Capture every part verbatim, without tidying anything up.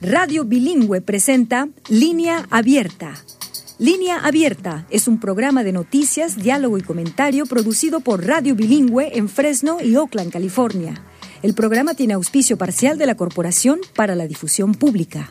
Radio Bilingüe presenta Línea Abierta. Línea Abierta es un programa de noticias, diálogo y comentario producido por Radio Bilingüe en Fresno y Oakland, California. El programa tiene auspicio parcial de la Corporación para la Difusión Pública.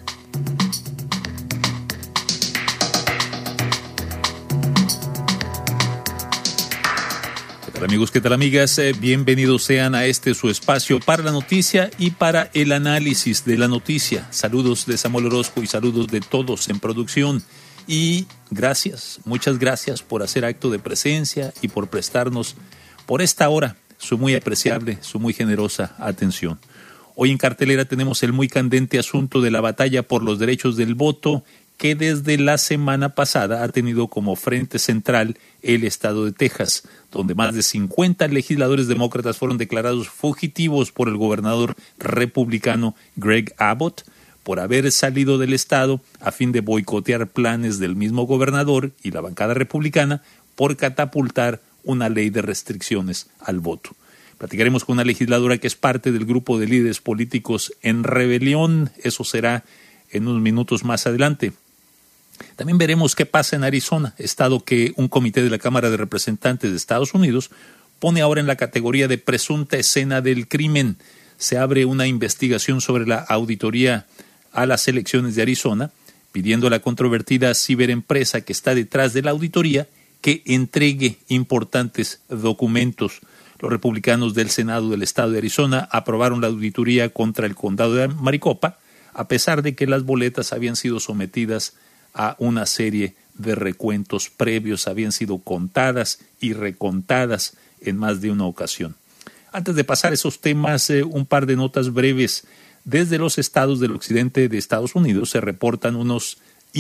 Amigos, ¿qué tal, amigas? Eh, bienvenidos sean a este su espacio para la noticia y para el análisis de la noticia. Saludos de Samuel Orozco y saludos de todos en producción. Y gracias, muchas gracias por hacer acto de presencia y por prestarnos por esta hora su muy apreciable, su muy generosa atención. Hoy en cartelera tenemos el muy candente asunto de la batalla por los derechos del voto, que desde la semana pasada ha tenido como frente central el estado de Texas, donde más de cincuenta legisladores demócratas fueron declarados fugitivos por el gobernador republicano Greg Abbott por haber salido del estado a fin de boicotear planes del mismo gobernador y la bancada republicana por catapultar una ley de restricciones al voto. Platicaremos con una legisladora que es parte del grupo de líderes políticos en rebelión. Eso será en unos minutos más adelante. También veremos qué pasa en Arizona, estado que un comité de la Cámara de Representantes de Estados Unidos pone ahora en la categoría de presunta escena del crimen. Se abre una investigación sobre la auditoría a las elecciones de Arizona, pidiendo a la controvertida ciberempresa que está detrás de la auditoría que entregue importantes documentos. Los republicanos del Senado del estado de Arizona aprobaron la auditoría contra el condado de Maricopa, a pesar de que las boletas habían sido sometidas a una serie de recuentos previos, habían sido contadas y recontadas en más de una ocasión. Antes de pasar a esos temas, eh, un par de notas breves. Desde los estados del occidente de Estados Unidos se reportan unos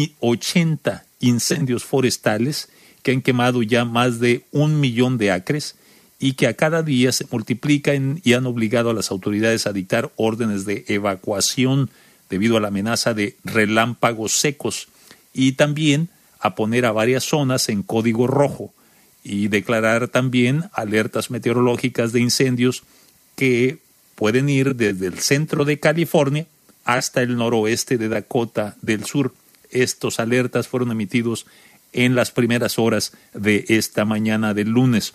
ochenta incendios forestales que han quemado ya más de un millón de acres y que a cada día se multiplican y han obligado a las autoridades a dictar órdenes de evacuación debido a la amenaza de relámpagos secos, y también a poner a varias zonas en código rojo y declarar también alertas meteorológicas de incendios que pueden ir desde el centro de California hasta el noroeste de Dakota del Sur. Estos alertas fueron emitidos en las primeras horas de esta mañana del lunes.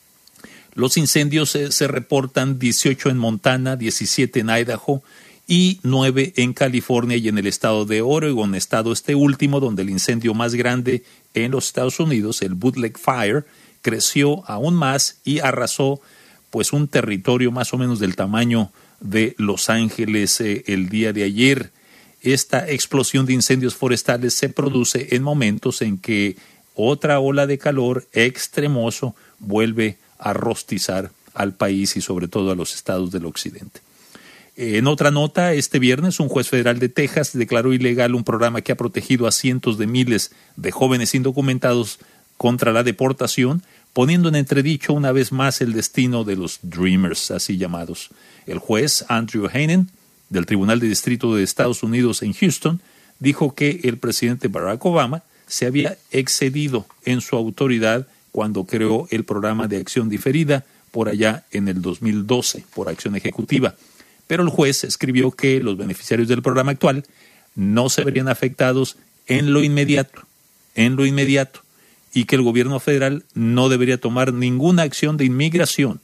Los incendios eh, se reportan dieciocho en Montana, diecisiete en Idaho y nueve en California y en el estado de Oregon, estado este último donde el incendio más grande en los Estados Unidos, el Bootleg Fire, creció aún más y arrasó pues un territorio más o menos del tamaño de Los Ángeles eh, el día de ayer. Esta explosión de incendios forestales se produce en momentos en que otra ola de calor extremoso vuelve a rostizar al país y sobre todo a los estados del occidente. En otra nota, este viernes un juez federal de Texas declaró ilegal un programa que ha protegido a cientos de miles de jóvenes indocumentados contra la deportación, poniendo en entredicho una vez más el destino de los Dreamers, así llamados. El juez Andrew Hanen, del Tribunal de Distrito de Estados Unidos en Houston, dijo que el presidente Barack Obama se había excedido en su autoridad cuando creó el programa de acción diferida por allá en el dos mil doce, por acción ejecutiva. Pero el juez escribió que los beneficiarios del programa actual no se verían afectados en lo inmediato, en lo inmediato, y que el gobierno federal no debería tomar ninguna acción de inmigración,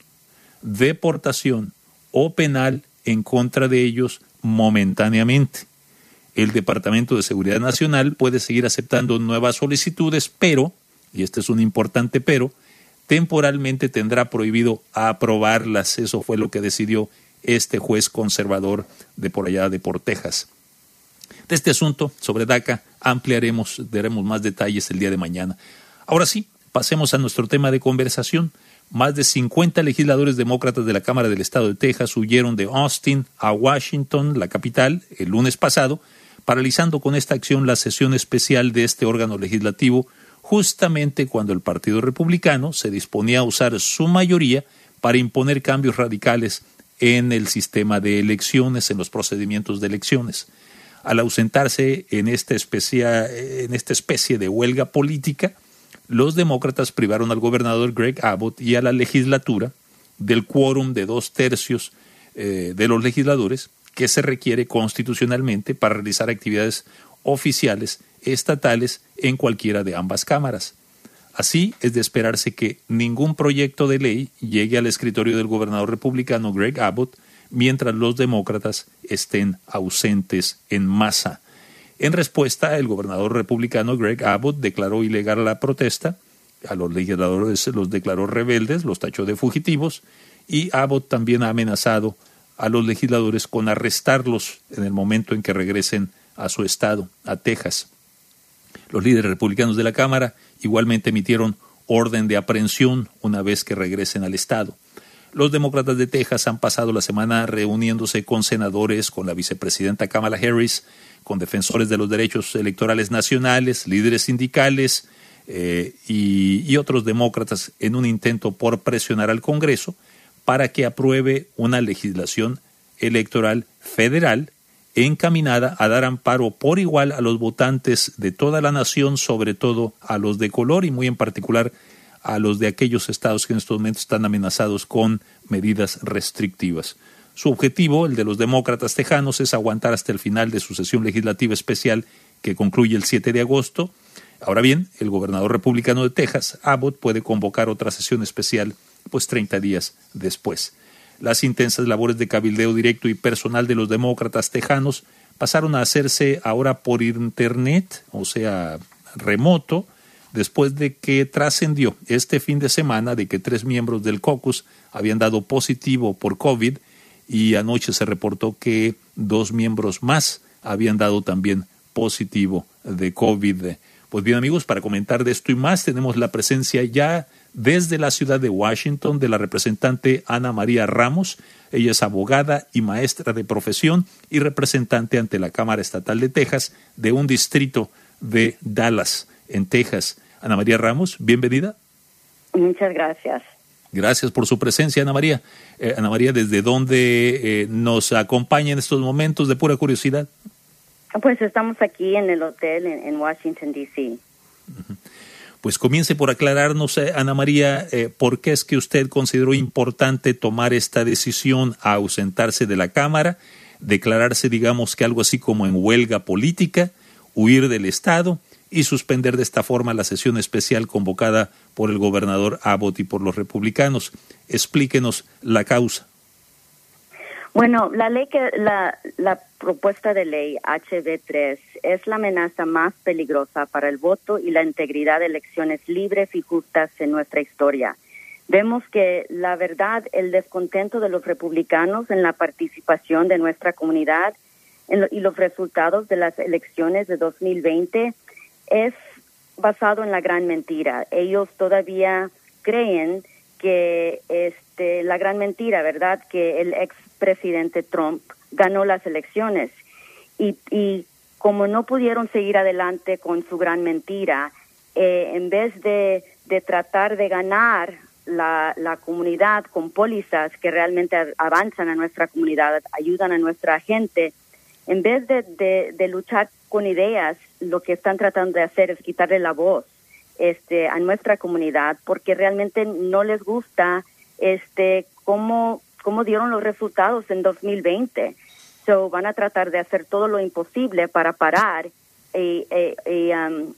deportación o penal en contra de ellos momentáneamente. El Departamento de Seguridad Nacional puede seguir aceptando nuevas solicitudes, pero, y este es un importante pero, temporalmente tendrá prohibido aprobarlas. Eso fue lo que decidió este juez conservador de por allá de por Texas. De este asunto sobre DACA ampliaremos, daremos más detalles el día de mañana. Ahora sí, pasemos a nuestro tema de conversación. Más de cincuenta legisladores demócratas de la Cámara del Estado de Texas huyeron de Austin a Washington, la capital, el lunes pasado, paralizando con esta acción la sesión especial de este órgano legislativo, justamente cuando el Partido Republicano se disponía a usar su mayoría para imponer cambios radicales en el sistema de elecciones, en los procedimientos de elecciones. Al ausentarse en esta especie, en esta especie de huelga política, los demócratas privaron al gobernador Greg Abbott y a la legislatura del quórum de dos tercios eh, de los legisladores que se requiere constitucionalmente para realizar actividades oficiales estatales en cualquiera de ambas cámaras. Así, es de esperarse que ningún proyecto de ley llegue al escritorio del gobernador republicano Greg Abbott mientras los demócratas estén ausentes en masa. En respuesta, el gobernador republicano Greg Abbott declaró ilegal la protesta, a los legisladores los declaró rebeldes, los tachó de fugitivos, y Abbott también ha amenazado a los legisladores con arrestarlos en el momento en que regresen a su estado, a Texas. Los líderes republicanos de la Cámara igualmente emitieron orden de aprehensión una vez que regresen al estado. Los demócratas de Texas han pasado la semana reuniéndose con senadores, con la vicepresidenta Kamala Harris, con defensores de los derechos electorales nacionales, líderes sindicales eh, y, y otros demócratas en un intento por presionar al Congreso para que apruebe una legislación electoral federal encaminada a dar amparo por igual a los votantes de toda la nación, sobre todo a los de color y muy en particular a los de aquellos estados que en estos momentos están amenazados con medidas restrictivas. Su objetivo, el de los demócratas tejanos, es aguantar hasta el final de su sesión legislativa especial que concluye el siete de agosto. Ahora bien, el gobernador republicano de Texas, Abbott, puede convocar otra sesión especial pues treinta días después. Las intensas labores de cabildeo directo y personal de los demócratas tejanos pasaron a hacerse ahora por internet, o sea, remoto, después de que trascendió este fin de semana de que tres miembros del caucus habían dado positivo por COVID y anoche se reportó que dos miembros más habían dado también positivo de COVID. Pues bien, amigos, para comentar de esto y más tenemos la presencia ya desde la ciudad de Washington de la representante Ana María Ramos. Ella es abogada y maestra de profesión y representante ante la Cámara Estatal de Texas de un distrito de Dallas, en Texas. Ana María Ramos, bienvenida. Muchas gracias. Gracias por su presencia, Ana María. Eh, Ana María, ¿desde dónde eh, nos acompaña en estos momentos de pura curiosidad? Pues estamos aquí en el hotel en, en Washington, D C Uh-huh. Pues comience por aclararnos, eh, Ana María, eh, por qué es que usted consideró importante tomar esta decisión a ausentarse de la Cámara, declararse, digamos, que algo así como en huelga política, huir del Estado y suspender de esta forma la sesión especial convocada por el gobernador Abbott y por los republicanos. Explíquenos la causa. Bueno, la ley que la, la propuesta de ley H B tres es la amenaza más peligrosa para el voto y la integridad de elecciones libres y justas en nuestra historia. Vemos que la verdad, el descontento de los republicanos en la participación de nuestra comunidad en lo, y los resultados de las elecciones de dos mil veinte es basado en la gran mentira. Ellos todavía creen que este la gran mentira, ¿verdad?, que el expresidente Trump ganó las elecciones. Y, y como no pudieron seguir adelante con su gran mentira, eh, en vez de, de tratar de ganar la, la comunidad con pólizas que realmente avanzan a nuestra comunidad, ayudan a nuestra gente, en vez de, de, de luchar con ideas, lo que están tratando de hacer es quitarle la voz este a nuestra comunidad, porque realmente no les gusta este cómo cómo dieron los resultados en dos mil veinte. So van a tratar de hacer todo lo imposible para parar y, y, y, um,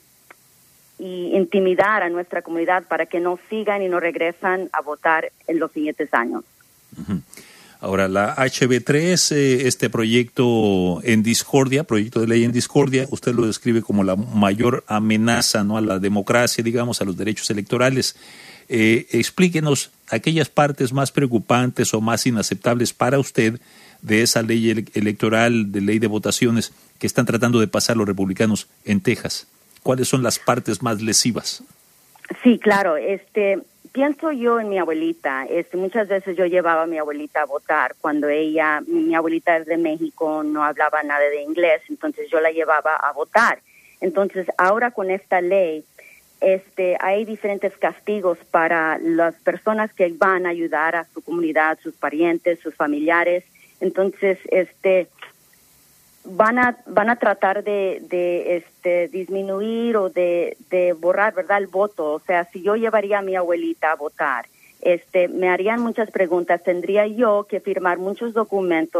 y intimidar a nuestra comunidad para que no sigan y no regresan a votar en los siguientes años. Uh-huh. Ahora, la H B tres, eh, este proyecto en discordia, proyecto de ley en discordia, usted lo describe como la mayor amenaza, ¿no?, a la democracia, digamos, a los derechos electorales. Eh, explíquenos aquellas partes más preocupantes o más inaceptables para usted de esa ley ele- electoral, de ley de votaciones que están tratando de pasar los republicanos en Texas. ¿Cuáles son las partes más lesivas? Sí, claro. Este... Pienso yo en mi abuelita. Este, muchas veces yo llevaba a mi abuelita a votar cuando ella, mi abuelita es de México, no hablaba nada de inglés, entonces yo la llevaba a votar. Entonces, ahora con esta ley, este, hay diferentes castigos para las personas que van a ayudar a su comunidad, sus parientes, sus familiares. Entonces, este, van a van a tratar de, de este disminuir o de, de borrar, ¿verdad?, el voto. O sea, si yo llevaría a mi abuelita a votar, este me harían muchas preguntas, tendría yo que firmar muchos documentos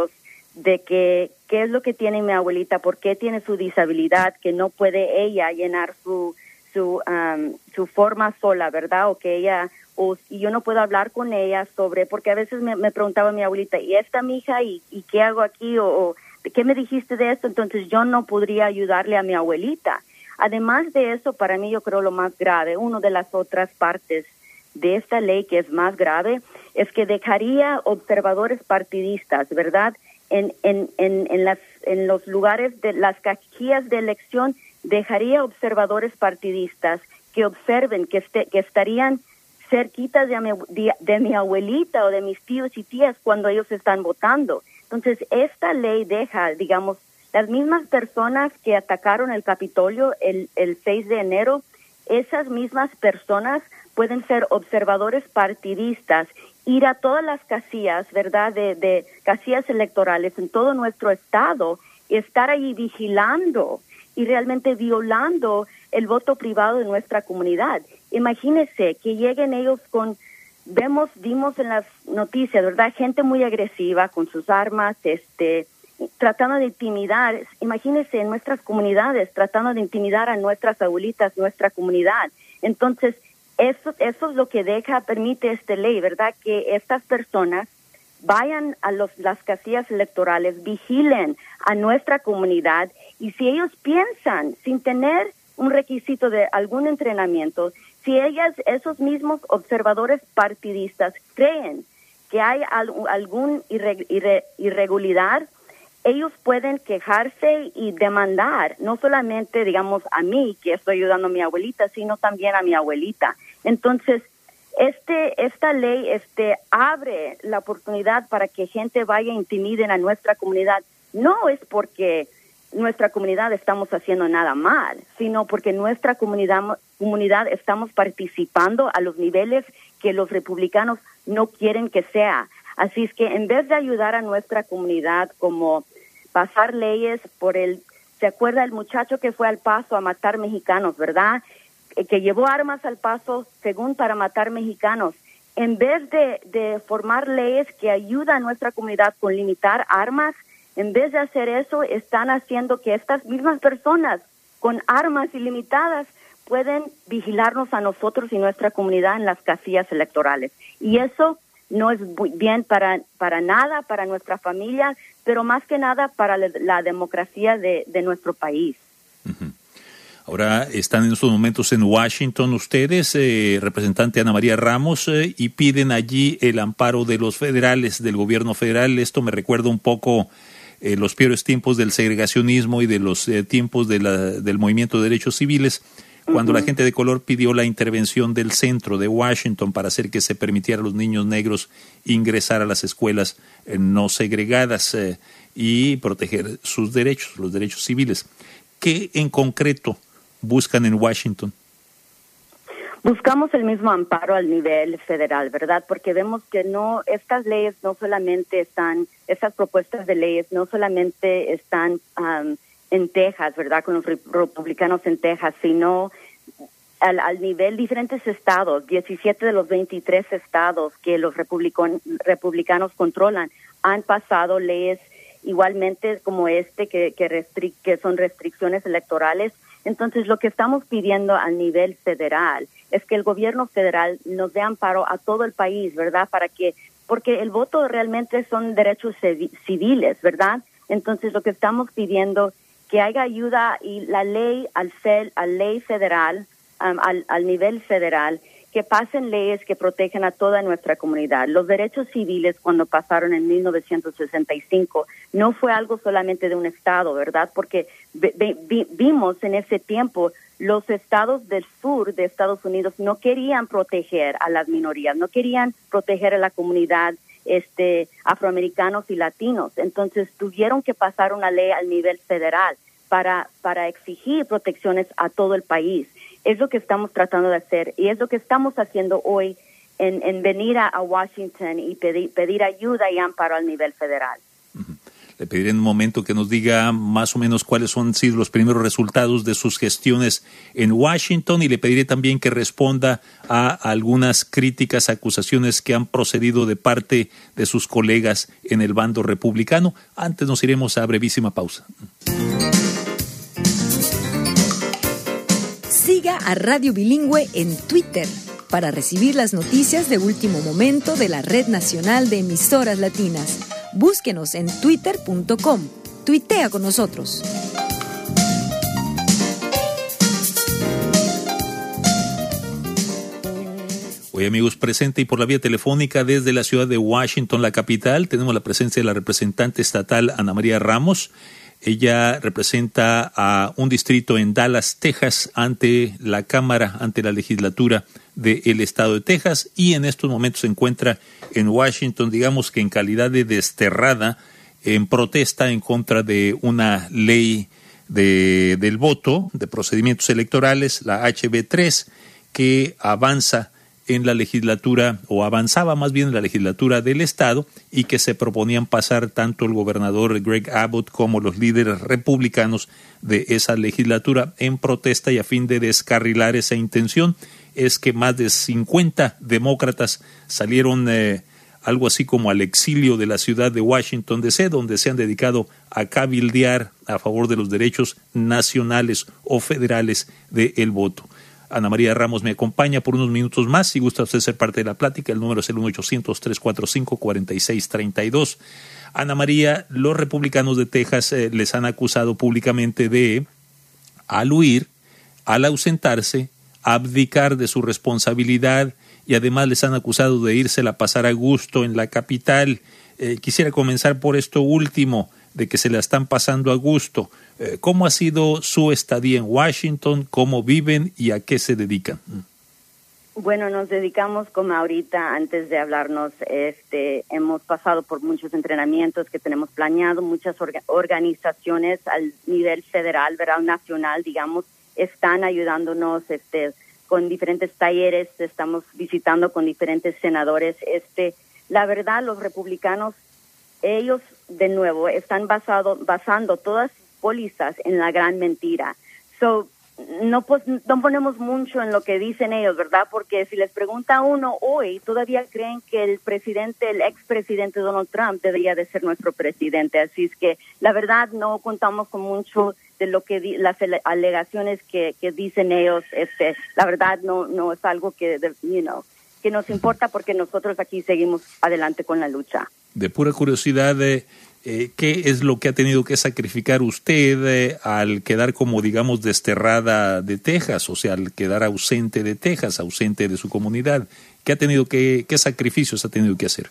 de que qué es lo que tiene mi abuelita, por qué tiene su disabilidad, que no puede ella llenar su su um, su forma sola, ¿verdad? O que ella, o, y yo no puedo hablar con ella sobre, porque a veces me, me preguntaba mi abuelita, ¿y esta mija? ¿Y, y qué hago aquí? O, o ¿qué me dijiste de esto? Entonces yo no podría ayudarle a mi abuelita. Además de eso, para mí yo creo lo más grave, una de las otras partes de esta ley que es más grave, es que dejaría observadores partidistas, ¿verdad? En, en, en, en, las, en los lugares de las casillas de elección, dejaría observadores partidistas que observen, que, este, que estarían cerquitas de mi, de, de mi abuelita o de mis tíos y tías cuando ellos están votando. Entonces, esta ley deja, digamos, las mismas personas que atacaron el Capitolio el, el seis de enero, esas mismas personas pueden ser observadores partidistas, ir a todas las casillas, ¿verdad?, de, de casillas electorales en todo nuestro estado, y estar ahí vigilando y realmente violando el voto privado de nuestra comunidad. Imagínense que lleguen ellos con, vemos, vimos en las noticias, ¿verdad?, gente muy agresiva con sus armas, este, tratando de intimidar, imagínense en nuestras comunidades, tratando de intimidar a nuestras abuelitas, nuestra comunidad. Entonces, eso, eso es lo que deja, permite esta ley, ¿verdad?, que estas personas vayan a los, las casillas electorales, vigilen a nuestra comunidad, y si ellos piensan, sin tener un requisito de algún entrenamiento, si ellas, esos mismos observadores partidistas, creen que hay al, algún irre, irre, irregularidad, ellos pueden quejarse y demandar, no solamente, digamos, a mí, que estoy ayudando a mi abuelita, sino también a mi abuelita. Entonces, este esta ley este abre la oportunidad para que gente vaya e intimiden a nuestra comunidad. No es porque nuestra comunidad estamos haciendo nada mal, sino porque nuestra comunidad, comunidad estamos participando a los niveles que los republicanos no quieren que sea. Así es que en vez de ayudar a nuestra comunidad como pasar leyes por el, ¿se acuerda el muchacho que fue al Paso a matar mexicanos, verdad? Que llevó armas al Paso según para matar mexicanos. En vez de, de formar leyes que ayudan a nuestra comunidad con limitar armas, en vez de hacer eso, están haciendo que estas mismas personas con armas ilimitadas pueden vigilarnos a nosotros y nuestra comunidad en las casillas electorales. Y eso no es bien para, para nada, para nuestra familia, pero más que nada para la, la democracia de, de nuestro país. Uh-huh. Ahora están en estos momentos en Washington ustedes, eh, representante Ana María Ramos, eh, y piden allí el amparo de los federales, del gobierno federal. Esto me recuerda un poco eh, los peores tiempos del segregacionismo y de los eh, tiempos de la, del movimiento de derechos civiles, cuando uh-huh. la gente de color pidió la intervención del centro de Washington para hacer que se permitiera a los niños negros ingresar a las escuelas eh, no segregadas eh, y proteger sus derechos, los derechos civiles. ¿Qué en concreto buscan en Washington? Buscamos el mismo amparo al nivel federal, ¿verdad? Porque vemos que no, estas leyes no solamente están, estas propuestas de leyes no solamente están um, en Texas, ¿verdad? Con los republicanos en Texas, sino al, al nivel diferentes estados, diecisiete de los veintitrés estados que los republican, republicanos controlan, han pasado leyes igualmente como este que, que, restric, que son restricciones electorales. Entonces, lo que estamos pidiendo al nivel federal es que el gobierno federal nos dé amparo a todo el país, ¿verdad? Para que, porque el voto realmente son derechos civiles, ¿verdad? Entonces, lo que estamos pidiendo que haya ayuda y la ley al fe, a ley federal, um, al, al nivel federal, que pasen leyes que protejan a toda nuestra comunidad. Los derechos civiles, cuando pasaron en mil novecientos sesenta y cinco, no fue algo solamente de un estado, ¿verdad? Porque vi, vimos en ese tiempo los estados del sur de Estados Unidos no querían proteger a las minorías, no querían proteger a la comunidad este afroamericanos y latinos. Entonces tuvieron que pasar una ley al nivel federal para para exigir protecciones a todo el país. Es lo que estamos tratando de hacer y es lo que estamos haciendo hoy en, en venir a, a Washington y pedir, pedir ayuda y amparo al nivel federal. Le pediré en un momento que nos diga más o menos cuáles han sido los primeros resultados de sus gestiones en Washington y le pediré también que responda a algunas críticas, acusaciones que han procedido de parte de sus colegas en el bando republicano. Antes nos iremos a brevísima pausa. Siga a Radio Bilingüe en Twitter para recibir las noticias de último momento de la Red Nacional de Emisoras Latinas. Búsquenos en twitter punto com. Tuitea con nosotros. Hoy, amigos, presente y por la vía telefónica desde la ciudad de Washington, la capital, tenemos la presencia de la representante estatal Ana María Ramos. Ella representa a un distrito en Dallas, Texas, ante la Cámara, ante la legislatura del estado de Texas, y en estos momentos se encuentra en Washington, digamos que en calidad de desterrada, en protesta en contra de una ley de, del voto, de procedimientos electorales, la H B tres, que avanza en la legislatura, o avanzaba más bien en la legislatura del estado, y que se proponían pasar tanto el gobernador Greg Abbott como los líderes republicanos de esa legislatura en protesta y a fin de descarrilar esa intención. Es que más de cincuenta demócratas salieron eh, algo así como al exilio de la ciudad de Washington D C, donde se han dedicado a cabildear a favor de los derechos nacionales o federales del voto. Ana María Ramos me acompaña por unos minutos más. Si gusta usted ser parte de la plática, el número es el uno ochocientos, tres cuatro cinco, cuatro seis tres dos. Ana María, los republicanos de Texas eh, les han acusado públicamente de, al huir, al ausentarse, abdicar de su responsabilidad, y además les han acusado de irse a pasar a gusto en la capital. Eh, quisiera comenzar por esto último, de que se la están pasando a gusto. Eh, ¿Cómo ha sido su estadía en Washington? ¿Cómo viven y a qué se dedican? Bueno, nos dedicamos, como ahorita, antes de hablarnos, este, hemos pasado por muchos entrenamientos que tenemos planeado, muchas orga- organizaciones al nivel federal, ¿verdad? Nacional, digamos, están ayudándonos este, con diferentes talleres, estamos visitando con diferentes senadores. Este, la verdad, los republicanos, ellos, de nuevo, están basado, basando todas sus pólizas en la gran mentira. So, no, pues, no ponemos mucho en lo que dicen ellos, ¿verdad? Porque si les pregunta a uno hoy, todavía creen que el presidente, el expresidente Donald Trump debería de ser nuestro presidente. Así es que, la verdad, no contamos con mucho de lo que di, las alegaciones que, que dicen ellos. Este, la verdad, no, no es algo que, you know, que nos importa, porque nosotros aquí seguimos adelante con la lucha. De pura curiosidad, eh, eh, ¿qué es lo que ha tenido que sacrificar usted eh, al quedar como, digamos, desterrada de Texas? O sea, al quedar ausente de Texas, ausente de su comunidad. ¿Qué ha tenido que, qué sacrificios ha tenido que hacer?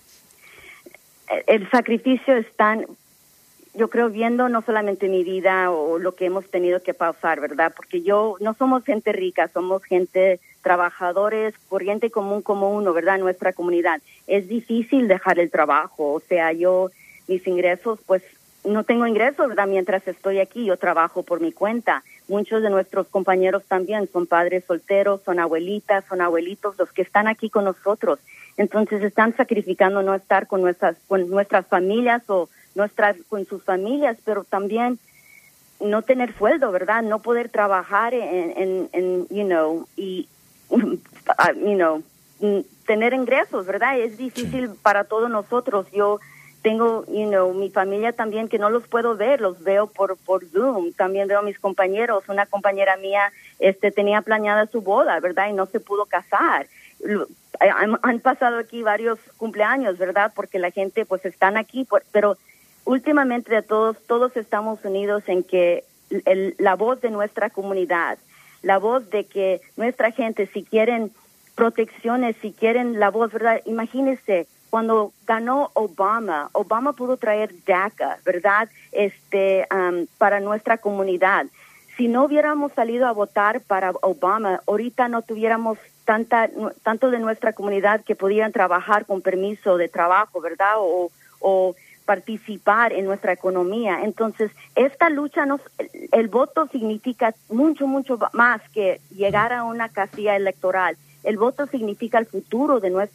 El sacrificio es tan, yo creo, viendo no solamente mi vida o lo que hemos tenido que pasar, ¿verdad? Porque yo, no somos gente rica, somos gente, trabajadores, corriente común como uno, ¿verdad? Nuestra comunidad. Es difícil dejar el trabajo, o sea, yo, mis ingresos, pues, no tengo ingresos, ¿verdad? Mientras estoy aquí, yo trabajo por mi cuenta. Muchos de nuestros compañeros también son padres solteros, son abuelitas, son abuelitos, los que están aquí con nosotros. Entonces, están sacrificando no estar con nuestras, con nuestras familias o nuestras, con sus familias, pero también no tener sueldo, ¿verdad? No poder trabajar en, en, en you know, y, you know, tener ingresos, ¿verdad? Es difícil sí. Para todos nosotros. Yo tengo, you know, mi familia también, que no los puedo ver, los veo por por Zoom. También veo a mis compañeros. Una compañera mía este tenía planeada su boda, ¿verdad? Y no se pudo casar. Han, han pasado aquí varios cumpleaños, ¿verdad? Porque la gente, pues, están aquí, por, pero últimamente de todos, todos estamos unidos en que el, la voz de nuestra comunidad, la voz de que nuestra gente, si quieren protecciones, si quieren la voz, ¿verdad? Imagínense, cuando ganó Obama, Obama pudo traer DACA, ¿verdad? Este, um, para nuestra comunidad. Si no hubiéramos salido a votar para Obama, ahorita no tuviéramos tanta, tanto de nuestra comunidad que podían trabajar con permiso de trabajo, ¿verdad? O, o participar en nuestra economía. Entonces, esta lucha, nos, el, el voto significa mucho, mucho más que llegar a una casilla electoral. El voto significa el futuro de nuestra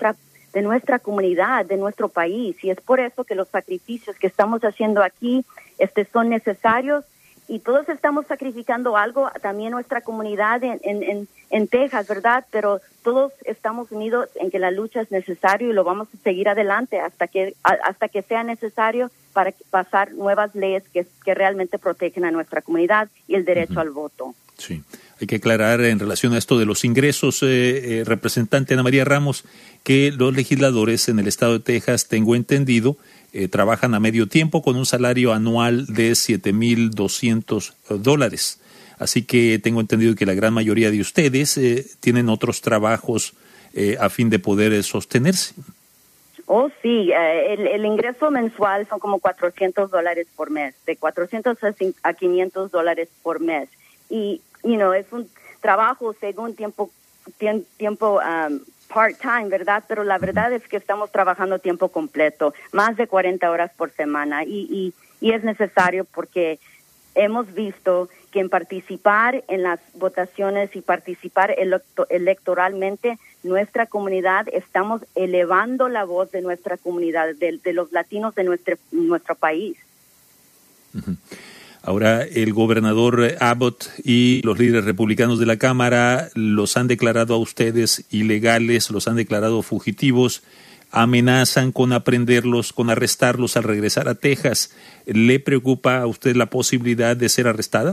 de nuestra comunidad, de nuestro país. Y es por eso que los sacrificios que estamos haciendo aquí este, son necesarios. Y todos estamos sacrificando algo, también nuestra comunidad en, en, en, en Texas, ¿verdad? Pero todos estamos unidos en que la lucha es necesaria y lo vamos a seguir adelante hasta que hasta que sea necesario para pasar nuevas leyes que, que realmente protegen a nuestra comunidad y el derecho uh-huh. al voto. Sí, hay que aclarar en relación a esto de los ingresos, eh, eh, representante Ana María Ramos, que los legisladores en el estado de Texas, tengo entendido, Eh, trabajan a medio tiempo con un salario anual de siete mil doscientos dólares. Así que tengo entendido que la gran mayoría de ustedes eh, tienen otros trabajos eh, a fin de poder eh, sostenerse. Oh, sí, eh, el, el ingreso mensual son como cuatrocientos dólares por mes, de cuatrocientos a quinientos dólares por mes. Y, you know, es un trabajo según tiempo, tiem, tiempo um, part-time, ¿verdad? Pero la verdad es que estamos trabajando tiempo completo, más de cuarenta horas por semana, y, y, y es necesario porque hemos visto que en participar en las votaciones y participar electo- electoralmente, nuestra comunidad, estamos elevando la voz de nuestra comunidad, de, de los latinos de nuestro, nuestro país. Uh-huh. Ahora, el gobernador Abbott y los líderes republicanos de la Cámara los han declarado a ustedes ilegales, los han declarado fugitivos, amenazan con aprenderlos, con arrestarlos al regresar a Texas. ¿Le preocupa a usted la posibilidad de ser arrestada?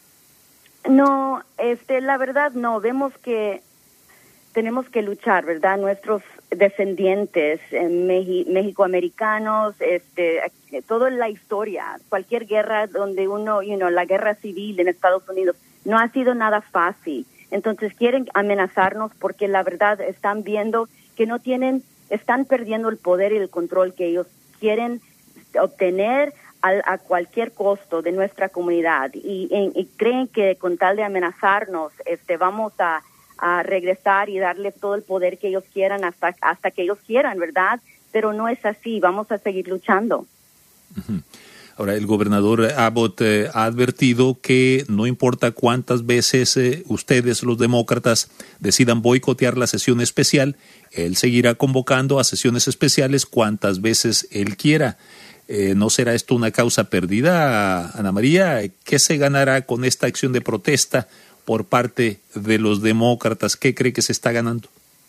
No, este, la verdad no. Vemos que tenemos que luchar, ¿verdad? Nuestros descendientes eh, Meji- mexicoamericanos, este, toda la historia, cualquier guerra donde uno, you know, la guerra civil en Estados Unidos, no ha sido nada fácil. Entonces quieren amenazarnos porque la verdad están viendo que no tienen, están perdiendo el poder y el control que ellos quieren obtener a, a cualquier costo de nuestra comunidad y, y, y creen que con tal de amenazarnos, este, vamos a a regresar y darles todo el poder que ellos quieran hasta hasta que ellos quieran, ¿verdad? Pero no es así, vamos a seguir luchando. Uh-huh. Ahora, el gobernador Abbott eh, ha advertido que no importa cuántas veces eh, ustedes, los demócratas, decidan boicotear la sesión especial, él seguirá convocando a sesiones especiales cuantas veces él quiera. Eh, ¿No será esto una causa perdida, Ana María? ¿Qué se ganará con esta acción de protesta por parte de los demócratas? ¿Qué cree que se está ganando?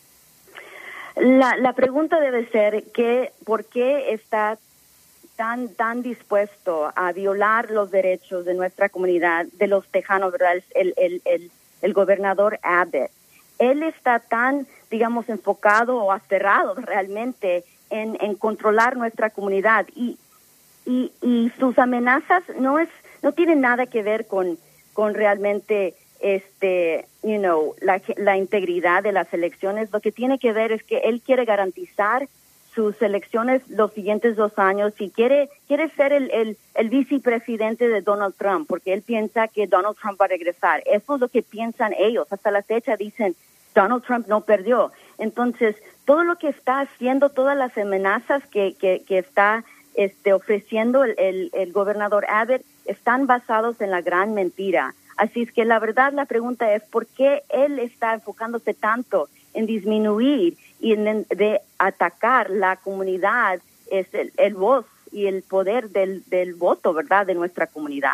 La, la pregunta debe ser que ¿por qué está tan tan dispuesto a violar los derechos de nuestra comunidad, de los tejanos, ¿verdad? El, el, el, el gobernador Abbott. Él está tan, digamos, enfocado o aferrado realmente en, en controlar nuestra comunidad y, y, y sus amenazas no es no tienen nada que ver con, con realmente este, you know, la, la integridad de las elecciones. Lo que tiene que ver es que él quiere garantizar sus elecciones los siguientes dos años y quiere quiere ser el, el, el vicepresidente de Donald Trump, porque él piensa que Donald Trump va a regresar. Eso es lo que piensan ellos. Hasta la fecha dicen, Donald Trump no perdió. Entonces, todo lo que está haciendo, todas las amenazas que, que, que está este, ofreciendo el, el, el gobernador Abbott, están basados en la gran mentira. Así es que la verdad, la pregunta es, ¿por qué él está enfocándose tanto en disminuir y en de atacar la comunidad, es el, el voz y el poder del, del voto, ¿verdad?, de nuestra comunidad?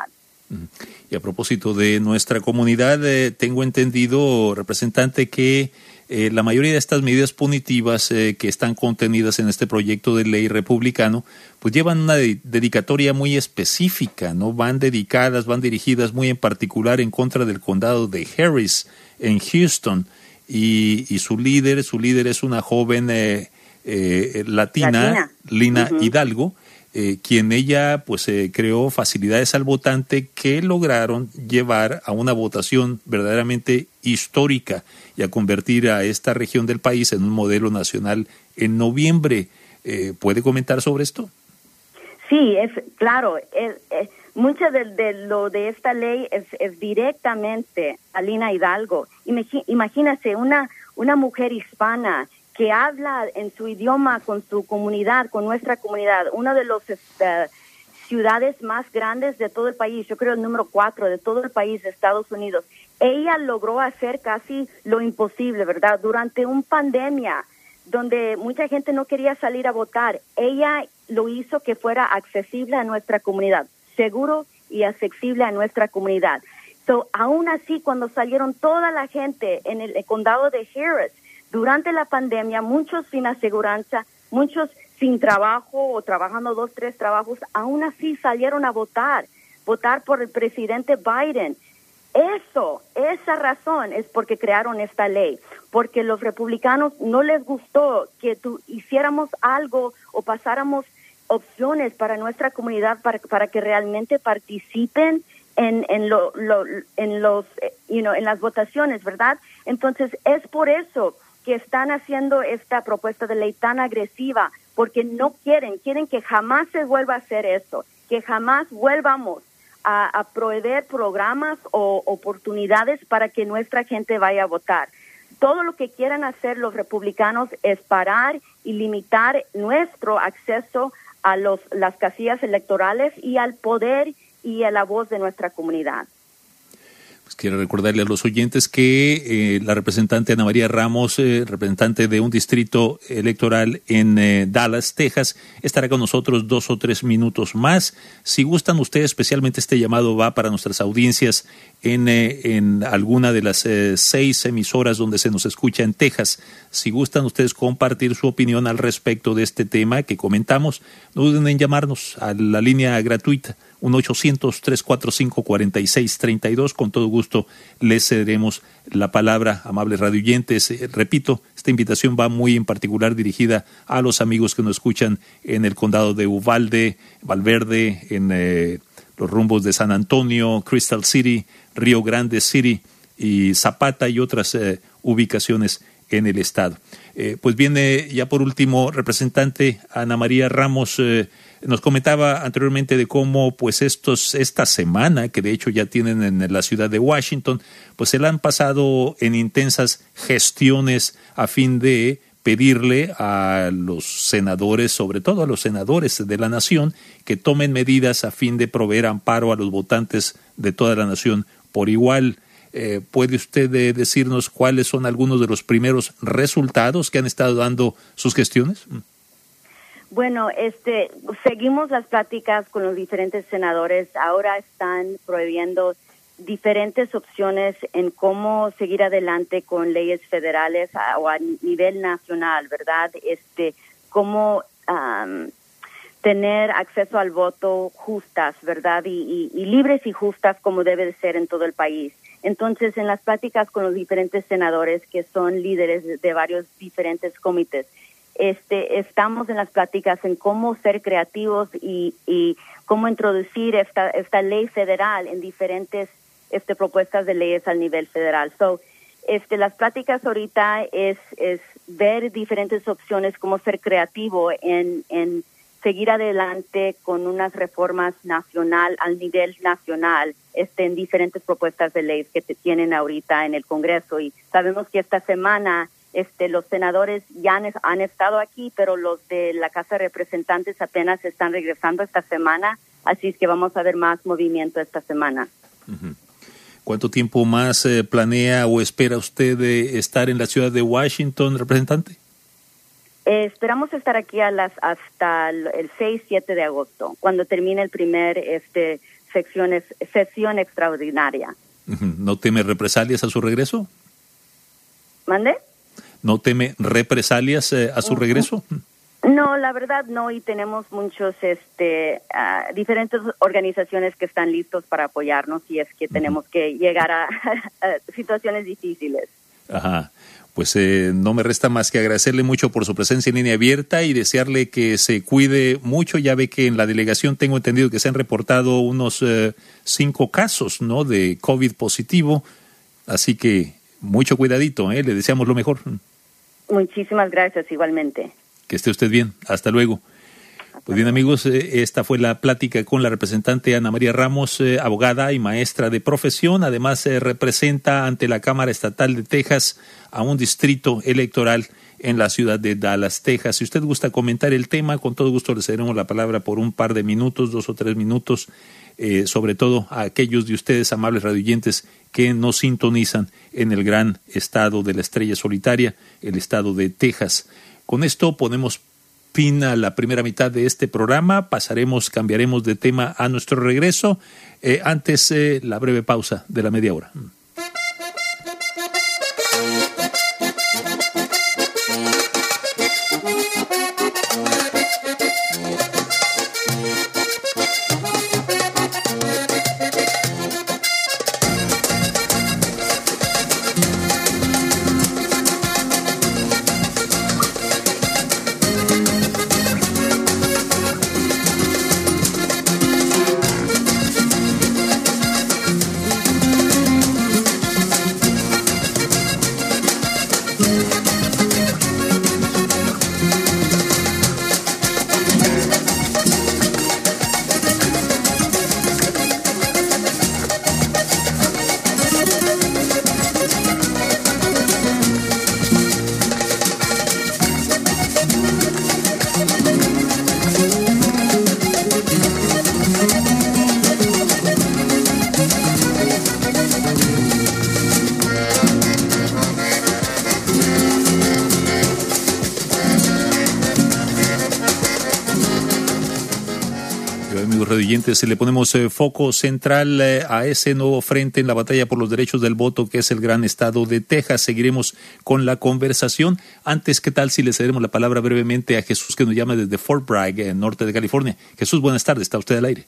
Y a propósito de nuestra comunidad, eh, tengo entendido, representante, que eh, la mayoría de estas medidas punitivas eh, que están contenidas en este proyecto de ley republicano, pues llevan una de- dedicatoria muy específica, ¿no? Van dedicadas, van dirigidas muy en particular en contra del condado de Harris, en Houston, y, y su líder, su líder es una joven eh, eh, latina, Latina. Lina Uh-huh. Hidalgo, Eh, quien ella pues eh, creó facilidades al votante que lograron llevar a una votación verdaderamente histórica y a convertir a esta región del país en un modelo nacional en noviembre. Eh, ¿Puede comentar sobre esto? Sí, es claro. Es, es, mucho de, de lo de esta ley es, es directamente a Lina Hidalgo. Imagi- imagínese una una mujer hispana que habla en su idioma con su comunidad, con nuestra comunidad, una de las uh, ciudades más grandes de todo el país, yo creo el número cuatro de todo el país de Estados Unidos. Ella logró hacer casi lo imposible, ¿verdad? Durante una pandemia, donde mucha gente no quería salir a votar. Ella lo hizo que fuera accesible a nuestra comunidad, seguro y accesible a nuestra comunidad. So, aún así, cuando salieron toda la gente en el, el condado de Harris, durante la pandemia, muchos sin aseguranza, muchos sin trabajo o trabajando dos, tres trabajos, aún así salieron a votar, votar por el presidente Biden. Eso, esa razón es porque crearon esta ley, porque los republicanos no les gustó que tu, hiciéramos algo o pasáramos opciones para nuestra comunidad para, para que realmente participen en, en, lo, lo, en, los, you know, en las votaciones, ¿verdad? Entonces, es por eso que están haciendo esta propuesta de ley tan agresiva, porque no quieren, quieren que jamás se vuelva a hacer eso, que jamás vuelvamos a, a proveer programas o oportunidades para que nuestra gente vaya a votar. Todo lo que quieran hacer los republicanos es parar y limitar nuestro acceso a los, las casillas electorales y al poder y a la voz de nuestra comunidad. Pues quiero recordarle a los oyentes que eh, la representante Ana María Ramos, eh, representante de un distrito electoral en eh, Dallas, Texas, estará con nosotros dos o tres minutos más. Si gustan ustedes, especialmente este llamado va para nuestras audiencias en, eh, en alguna de las eh, seis emisoras donde se nos escucha en Texas. Si gustan ustedes compartir su opinión al respecto de este tema que comentamos, no duden en llamarnos a la línea gratuita uno ochocientos, tres cuatro cinco, cuatro seis tres dos. Con todo gusto les cederemos la palabra, amables radioyentes. Eh, repito, esta invitación va muy en particular dirigida a los amigos que nos escuchan en el condado de Uvalde, Valverde, en eh, los rumbos de San Antonio, Crystal City, Río Grande City y Zapata y otras eh, ubicaciones en el estado. Eh, pues viene ya por último, representante Ana María Ramos, eh, nos comentaba anteriormente de cómo pues estos esta semana, que de hecho ya tienen en la ciudad de Washington, pues se la han pasado en intensas gestiones a fin de pedirle a los senadores, sobre todo a los senadores de la nación, que tomen medidas a fin de proveer amparo a los votantes de toda la nación por igual. Eh, ¿Puede usted eh, decirnos cuáles son algunos de los primeros resultados que han estado dando sus gestiones? Bueno, este, seguimos las pláticas con los diferentes senadores. Ahora están prohibiendo diferentes opciones en cómo seguir adelante con leyes federales a, o a nivel nacional, ¿verdad? Este, cómo um, tener acceso al voto justas, ¿verdad? Y, y, y libres y justas como debe de ser en todo el país. Entonces, en las pláticas con los diferentes senadores que son líderes de, de varios diferentes comités, Este, estamos en las pláticas en cómo ser creativos y, y cómo introducir esta esta ley federal en diferentes este, propuestas de leyes al nivel federal. So, este, las pláticas ahorita es es ver diferentes opciones, cómo ser creativo en en seguir adelante con unas reformas nacional al nivel nacional, este, en diferentes propuestas de leyes que te tienen ahorita en el Congreso. Y sabemos que esta semana Este, los senadores ya han, han estado aquí, pero los de la Casa de Representantes apenas están regresando esta semana, así es que vamos a ver más movimiento esta semana. Uh-huh. ¿Cuánto tiempo más eh, planea o espera usted de estar en la ciudad de Washington, representante? Eh, esperamos estar aquí a las hasta el seis, siete de agosto, cuando termine el primer este, secciones, sesión extraordinaria. Uh-huh. ¿No teme represalias a su regreso? ¿Mande? ¿No teme represalias eh, a su regreso? No, la verdad no, y tenemos muchos, este, uh, diferentes organizaciones que están listos para apoyarnos si es que tenemos que llegar a, a situaciones difíciles. Ajá, pues eh, no me resta más que agradecerle mucho por su presencia en línea abierta y desearle que se cuide mucho. Ya ve que en la delegación tengo entendido que se han reportado unos eh, cinco casos, ¿no?, de COVID positivo, así que mucho cuidadito, ¿eh? Le deseamos lo mejor. Muchísimas gracias, igualmente. Que esté usted bien. Hasta luego. Pues bien, amigos, eh, esta fue la plática con la representante Ana María Ramos, eh, abogada y maestra de profesión. Además, eh, representa ante la Cámara Estatal de Texas a un distrito electoral en la ciudad de Dallas, Texas. Si usted gusta comentar el tema, con todo gusto le cederemos la palabra por un par de minutos, dos o tres minutos, eh, sobre todo a aquellos de ustedes, amables radioyentes, que nos sintonizan en el gran estado de la estrella solitaria, el estado de Texas. Con esto ponemos fin a la primera mitad de este programa. Pasaremos, cambiaremos de tema a nuestro regreso. Eh, antes, eh, la breve pausa de la media hora. Si le ponemos eh, foco central eh, a ese nuevo frente en la batalla por los derechos del voto, que es el gran estado de Texas. Seguiremos con la conversación. Antes, ¿qué tal si le cedemos la palabra brevemente a Jesús, que nos llama desde Fort Bragg, en norte de California? Jesús, buenas tardes, está usted al aire.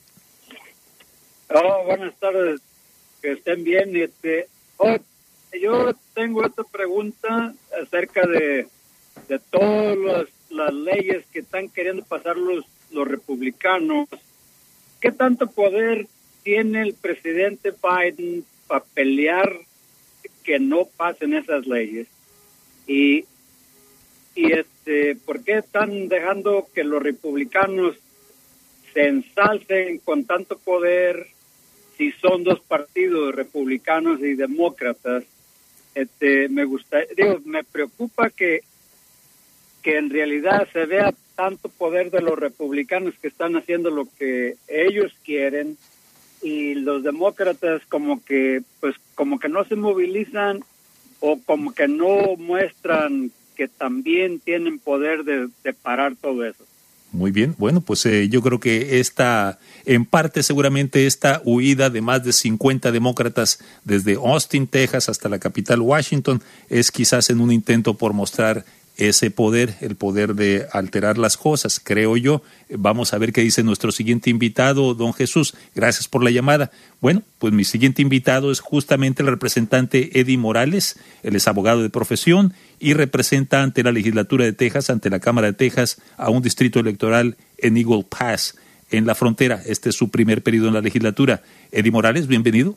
Oh, buenas tardes, que estén bien. Este, oh, yo tengo esta pregunta acerca de, de todas las, las leyes que están queriendo pasar los, los republicanos. ¿Qué tanto poder tiene el presidente Biden para pelear que no pasen esas leyes? Y, y este, ¿por qué están dejando que los republicanos se ensalcen con tanto poder si son dos partidos, republicanos y demócratas? Este, me gusta, digo, me preocupa que que en realidad se vea tanto poder de los republicanos que están haciendo lo que ellos quieren y los demócratas como que pues como que no se movilizan o como que no muestran que también tienen poder de, de parar todo eso. Muy bien, bueno, pues eh, yo creo que esta, en parte seguramente esta huida de más de cincuenta demócratas desde Austin, Texas, hasta la capital Washington, es quizás en un intento por mostrar ese poder, el poder de alterar las cosas, creo yo. Vamos a ver qué dice nuestro siguiente invitado, don Jesús. Gracias por la llamada. Bueno, pues mi siguiente invitado es justamente el representante Eddie Morales. Él es abogado de profesión y representa ante la legislatura de Texas, ante la Cámara de Texas, a un distrito electoral en Eagle Pass, en la frontera. Este es su primer periodo en la legislatura. Eddie Morales, bienvenido.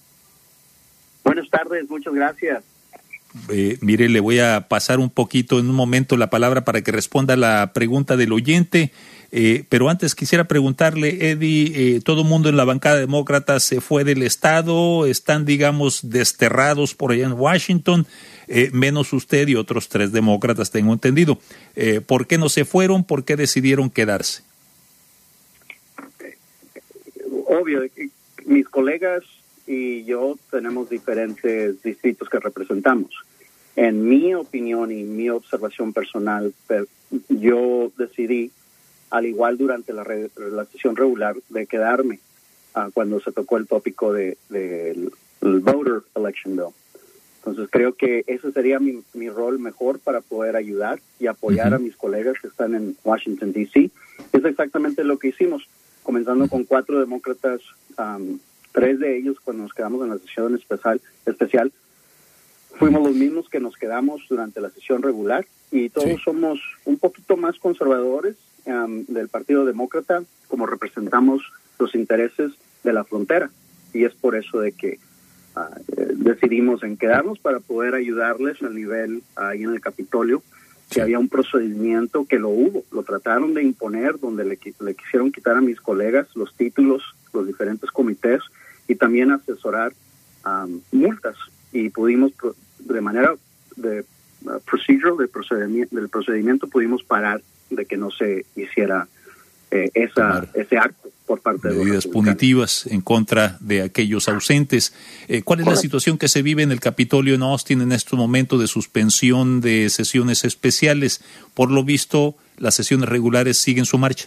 Buenas tardes, muchas gracias. Eh, mire, le voy a pasar un poquito en un momento la palabra para que responda la pregunta del oyente, eh, pero antes quisiera preguntarle, Eddie, eh, todo el mundo en la bancada demócrata se fue del estado, están, digamos, desterrados por allá en Washington, eh, menos usted y otros tres demócratas, tengo entendido. Eh, ¿Por qué no se fueron? ¿Por qué decidieron quedarse? Obvio, mis colegas y yo tenemos diferentes distritos que representamos. En mi opinión y mi observación personal, yo decidí, al igual durante la, re, la sesión regular, de quedarme uh, cuando se tocó el tópico de, de el, el Voter Election Bill. Entonces creo que ese sería mi, mi rol mejor para poder ayudar y apoyar uh-huh. a mis colegas que están en Washington, D C Es exactamente lo que hicimos, comenzando con cuatro demócratas, um, tres de ellos cuando nos quedamos en la sesión especial, especial fuimos los mismos que nos quedamos durante la sesión regular y todos sí. somos un poquito más conservadores um, del Partido Demócrata, como representamos los intereses de la frontera, y es por eso de que uh, decidimos en quedarnos para poder ayudarles al nivel ahí en el Capitolio, que sí. había un procedimiento que lo hubo, lo trataron de imponer, donde le, le quisieron quitar a mis colegas los títulos, los diferentes comités, y también asesorar um, multas, y pudimos de manera de uh, procedural, del procedimiento, del procedimiento, pudimos parar de que no se hiciera eh, esa, ese acto por parte de los medidas punitivas en contra de aquellos ausentes. Eh, ¿Cuál es Correcto. La situación que se vive en el Capitolio en Austin en este momento de suspensión de sesiones especiales? Por lo visto, las sesiones regulares siguen su marcha.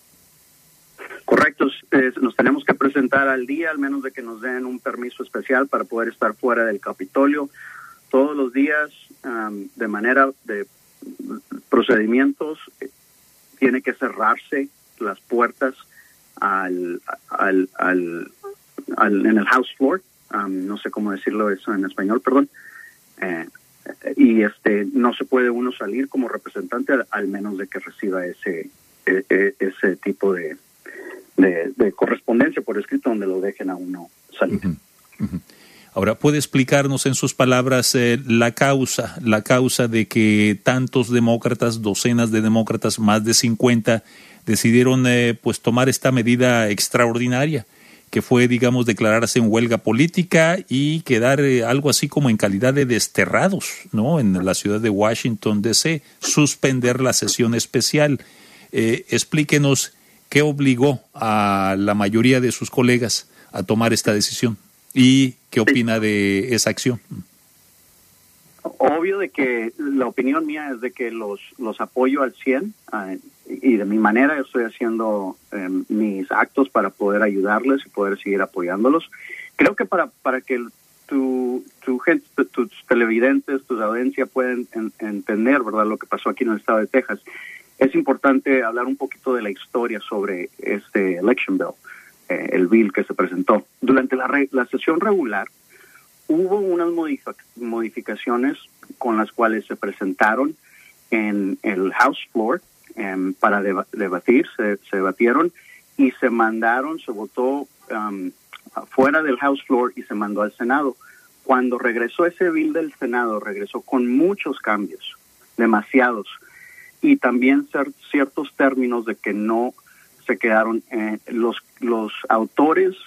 Correcto, eh, nos tenemos que presentar al día, al menos de que nos den un permiso especial para poder estar fuera del Capitolio todos los días, um, de manera de procedimientos. Eh, tiene que cerrarse las puertas al, al, al, al en el House floor, um, no sé cómo decirlo eso en español, perdón, eh, y este no se puede uno salir como representante al, al menos de que reciba ese eh, ese tipo de De, de correspondencia por escrito donde lo dejen a uno salir. Uh-huh, uh-huh. Ahora, ¿puede explicarnos en sus palabras eh, la causa, la causa de que tantos demócratas, docenas de demócratas, más de cincuenta, decidieron eh, pues tomar esta medida extraordinaria, que fue, digamos, declararse en huelga política y quedar eh, algo así como en calidad de desterrados, ¿no? En la ciudad de Washington, D C, suspender la sesión especial? Eh, explíquenos ¿qué obligó a la mayoría de sus colegas a tomar esta decisión? ¿Y qué opina de esa acción? Obvio de que la opinión mía es de que los los apoyo al cien, uh, y de mi manera estoy haciendo um, mis actos para poder ayudarles y poder seguir apoyándolos. Creo que para para que tu tu gente, tus televidentes, tu audiencia pueden en, entender, ¿verdad?, lo que pasó aquí en el estado de Texas. Es importante hablar un poquito de la historia sobre este election bill, eh, el bill que se presentó. Durante la, re- la sesión regular hubo unas modific- modificaciones con las cuales se presentaron en el House floor um, para deba- debatir, se, se debatieron y se mandaron, se votó um, fuera del House floor y se mandó al Senado. Cuando regresó ese bill del Senado, regresó con muchos cambios, demasiados, y también ser ciertos términos de que no se quedaron eh, los los autores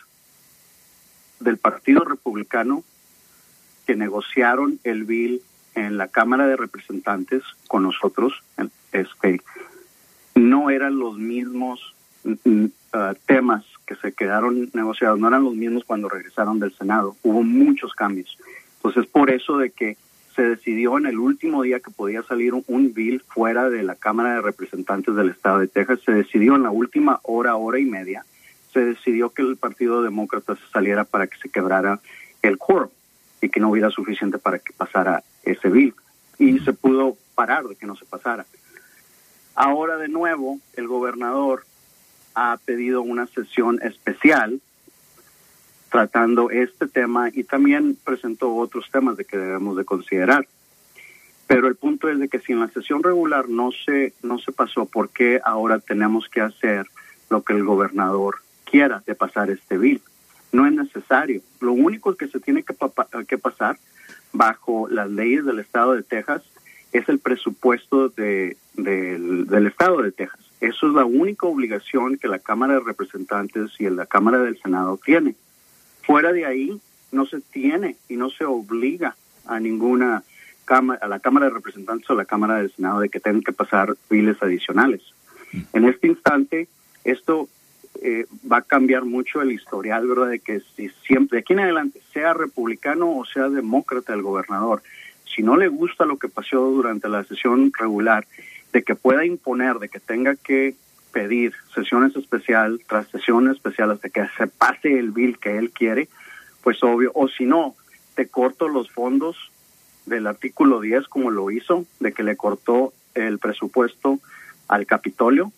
del Partido Republicano que negociaron el bill en la Cámara de Representantes con nosotros, este, no eran los mismos uh, temas que se quedaron negociados, no eran los mismos cuando regresaron del Senado. Hubo muchos cambios. Entonces, por eso de que se decidió en el último día que podía salir un, un bill fuera de la Cámara de Representantes del Estado de Texas, se decidió en la última hora, hora y media, se decidió que el Partido Demócrata se saliera para que se quebrara el quórum y que no hubiera suficiente para que pasara ese bill. Y se pudo parar de que no se pasara. Ahora de nuevo, el gobernador ha pedido una sesión especial tratando este tema y también presentó otros temas de que debemos de considerar. Pero el punto es de que si en la sesión regular no se no se pasó, ¿por qué ahora tenemos que hacer lo que el gobernador quiera de pasar este bill? No es necesario. Lo único que se tiene que, pa- que pasar bajo las leyes del estado de Texas es el presupuesto de, de, del, del estado de Texas. Eso es la única obligación que la Cámara de Representantes y la Cámara del Senado tiene. Fuera de ahí, no se tiene y no se obliga a ninguna cámara, a la Cámara de Representantes o a la Cámara del Senado de que tengan que pasar biles adicionales. En este instante, esto eh, va a cambiar mucho el historial, ¿verdad? De que si siempre, de aquí en adelante, sea republicano o sea demócrata el gobernador, si no le gusta lo que pasó durante la sesión regular, de que pueda imponer, de que tenga que pedir sesiones especiales tras sesiones especiales hasta que se pase el bill que él quiere, pues obvio, o si no, te corto los fondos del artículo diez como lo hizo, de que le cortó el presupuesto al Capitolio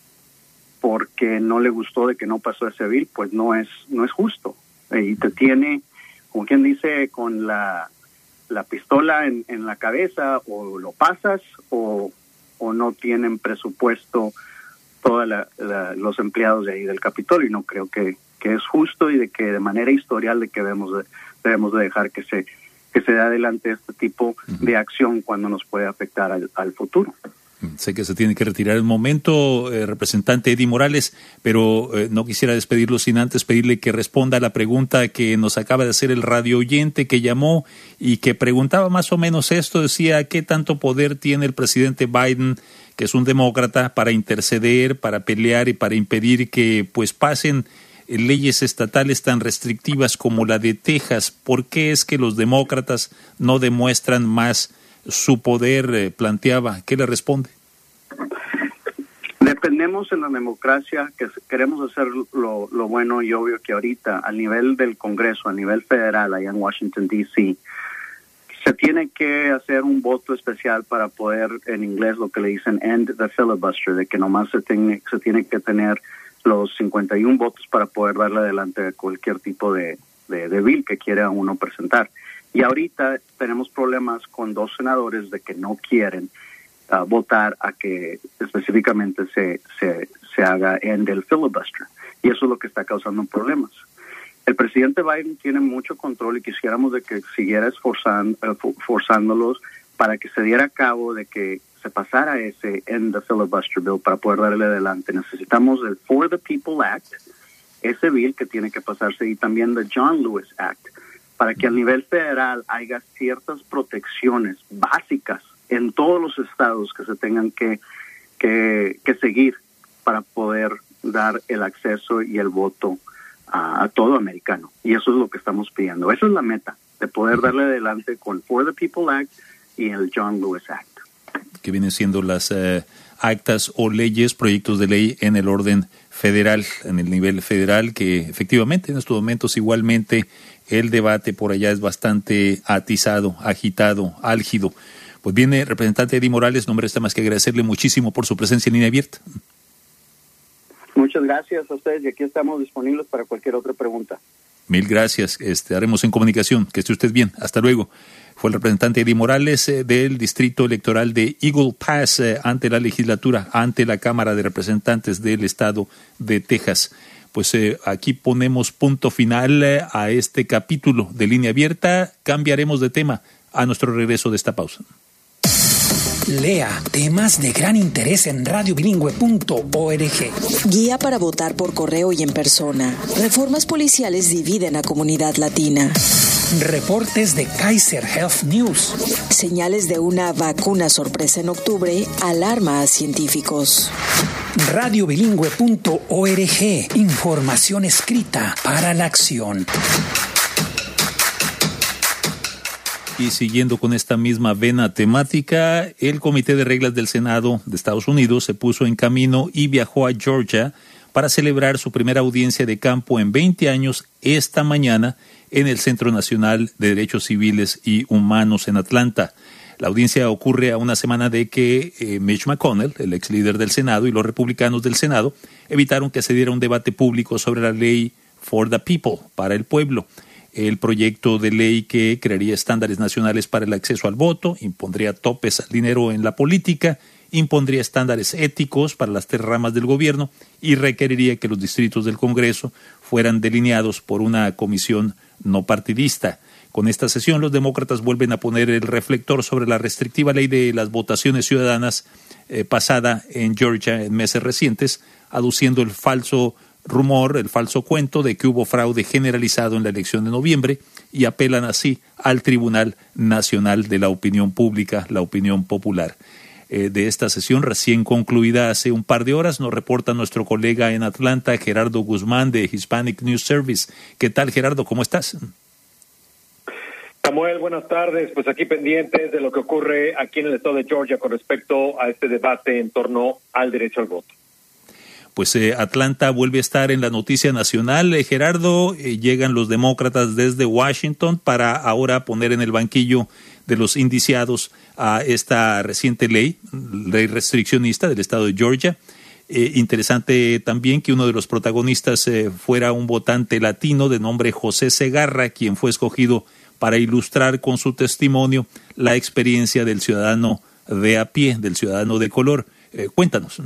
porque no le gustó de que no pasó ese bill, pues no es no es justo. Y te tiene, como quien dice, con la, la pistola en, en la cabeza, o lo pasas o, o no tienen presupuesto todos los empleados de ahí del Capitolio, y no creo que, que es justo y de que de manera historial de que debemos de, debemos de dejar que se que se dé adelante este tipo de acción cuando nos puede afectar al, al futuro. sé que se tiene que retirar en un momento, eh, representante Eddie Morales, pero eh, no quisiera despedirlo sin antes pedirle que responda a la pregunta que nos acaba de hacer el radio oyente que llamó y que preguntaba más o menos esto, decía, ¿qué tanto poder tiene el presidente Biden, que es un demócrata, para interceder, para pelear y para impedir que pues pasen leyes estatales tan restrictivas como la de Texas? ¿Por qué es que los demócratas no demuestran más su poder? Eh, planteaba. ¿Qué le responde? Dependemos en la democracia, que queremos hacer lo, lo bueno y obvio que ahorita, a nivel del Congreso, a nivel federal, allá en Washington, D C, se tiene que hacer un voto especial para poder, en inglés, lo que le dicen end the filibuster, de que nomás se tiene, se tiene que tener los cincuenta y uno votos para poder darle adelante a cualquier tipo de, de, de bill que quiera uno presentar. Y ahorita tenemos problemas con dos senadores de que no quieren uh, votar a que específicamente se, se, se haga en el filibuster. Y eso es lo que está causando problemas. El presidente Biden tiene mucho control y quisiéramos de que siguiera esforzando, uh, forzándolos para que se diera a cabo de que se pasara ese end the filibuster bill para poder darle adelante. Necesitamos el For the People Act, ese bill que tiene que pasarse, y también el John Lewis Act, para que a nivel federal haya ciertas protecciones básicas en todos los estados que se tengan que, que, que seguir para poder dar el acceso y el voto a, a todo americano. Y eso es lo que estamos pidiendo. Esa es la meta, de poder darle adelante con For the People Act y el John Lewis Act, que vienen siendo las eh, actas o leyes, proyectos de ley en el orden federal, en el nivel federal, que efectivamente en estos momentos igualmente el debate por allá es bastante atizado, agitado, álgido. Pues viene representante Eddie Morales, no me resta más que agradecerle muchísimo por su presencia en Línea Abierta. Muchas gracias a ustedes y aquí estamos disponibles para cualquier otra pregunta. Mil gracias, estaremos en comunicación, que esté usted bien, hasta luego. Fue el representante Eddie Morales eh, del Distrito Electoral de Eagle Pass eh, ante la legislatura, ante la Cámara de Representantes del Estado de Texas. Pues eh, aquí ponemos punto final eh, a este capítulo de Línea Abierta. Cambiaremos de tema a nuestro regreso de esta pausa. Lea temas de gran interés en radio bilingüe punto org. Guía para votar por correo y en persona. Reformas policiales dividen a comunidad latina. Reportes de Kaiser Health News. Señales de una vacuna sorpresa en octubre alarma a científicos. radio bilingüe punto org. Información escrita para la acción. Y siguiendo con esta misma vena temática, el Comité de Reglas del Senado de Estados Unidos se puso en camino y viajó a Georgia para celebrar su primera audiencia de campo en veinte años esta mañana en el Centro Nacional de Derechos Civiles y Humanos en Atlanta. La audiencia ocurre a una semana de que eh, Mitch McConnell, el ex líder del Senado, y los republicanos del Senado evitaron que se diera un debate público sobre la ley For the People, para el pueblo. El proyecto de ley que crearía estándares nacionales para el acceso al voto, impondría topes al dinero en la política, impondría estándares éticos para las tres ramas del gobierno y requeriría que los distritos del Congreso fueran delineados por una comisión no partidista. Con esta sesión, los demócratas vuelven a poner el reflector sobre la restrictiva ley de las votaciones ciudadanas eh, pasada en Georgia en meses recientes, aduciendo el falso rumor, el falso cuento de que hubo fraude generalizado en la elección de noviembre y apelan así al Tribunal Nacional de la Opinión Pública, la opinión popular. Eh, de esta sesión recién concluida hace un par de horas nos reporta nuestro colega en Atlanta, Gerardo Guzmán de Hispanic News Service. ¿Qué tal, Gerardo? ¿Cómo estás? Samuel, buenas tardes. Pues aquí pendientes de lo que ocurre aquí en el estado de Georgia con respecto a este debate en torno al derecho al voto. Pues eh, Atlanta vuelve a estar en la noticia nacional. Eh, Gerardo, eh, llegan los demócratas desde Washington para ahora poner en el banquillo de los indiciados a esta reciente ley, ley restriccionista del estado de Georgia. Eh, interesante también que uno de los protagonistas eh, fuera un votante latino de nombre José Segarra, quien fue escogido para ilustrar con su testimonio la experiencia del ciudadano de a pie, del ciudadano de color. Eh, cuéntanos.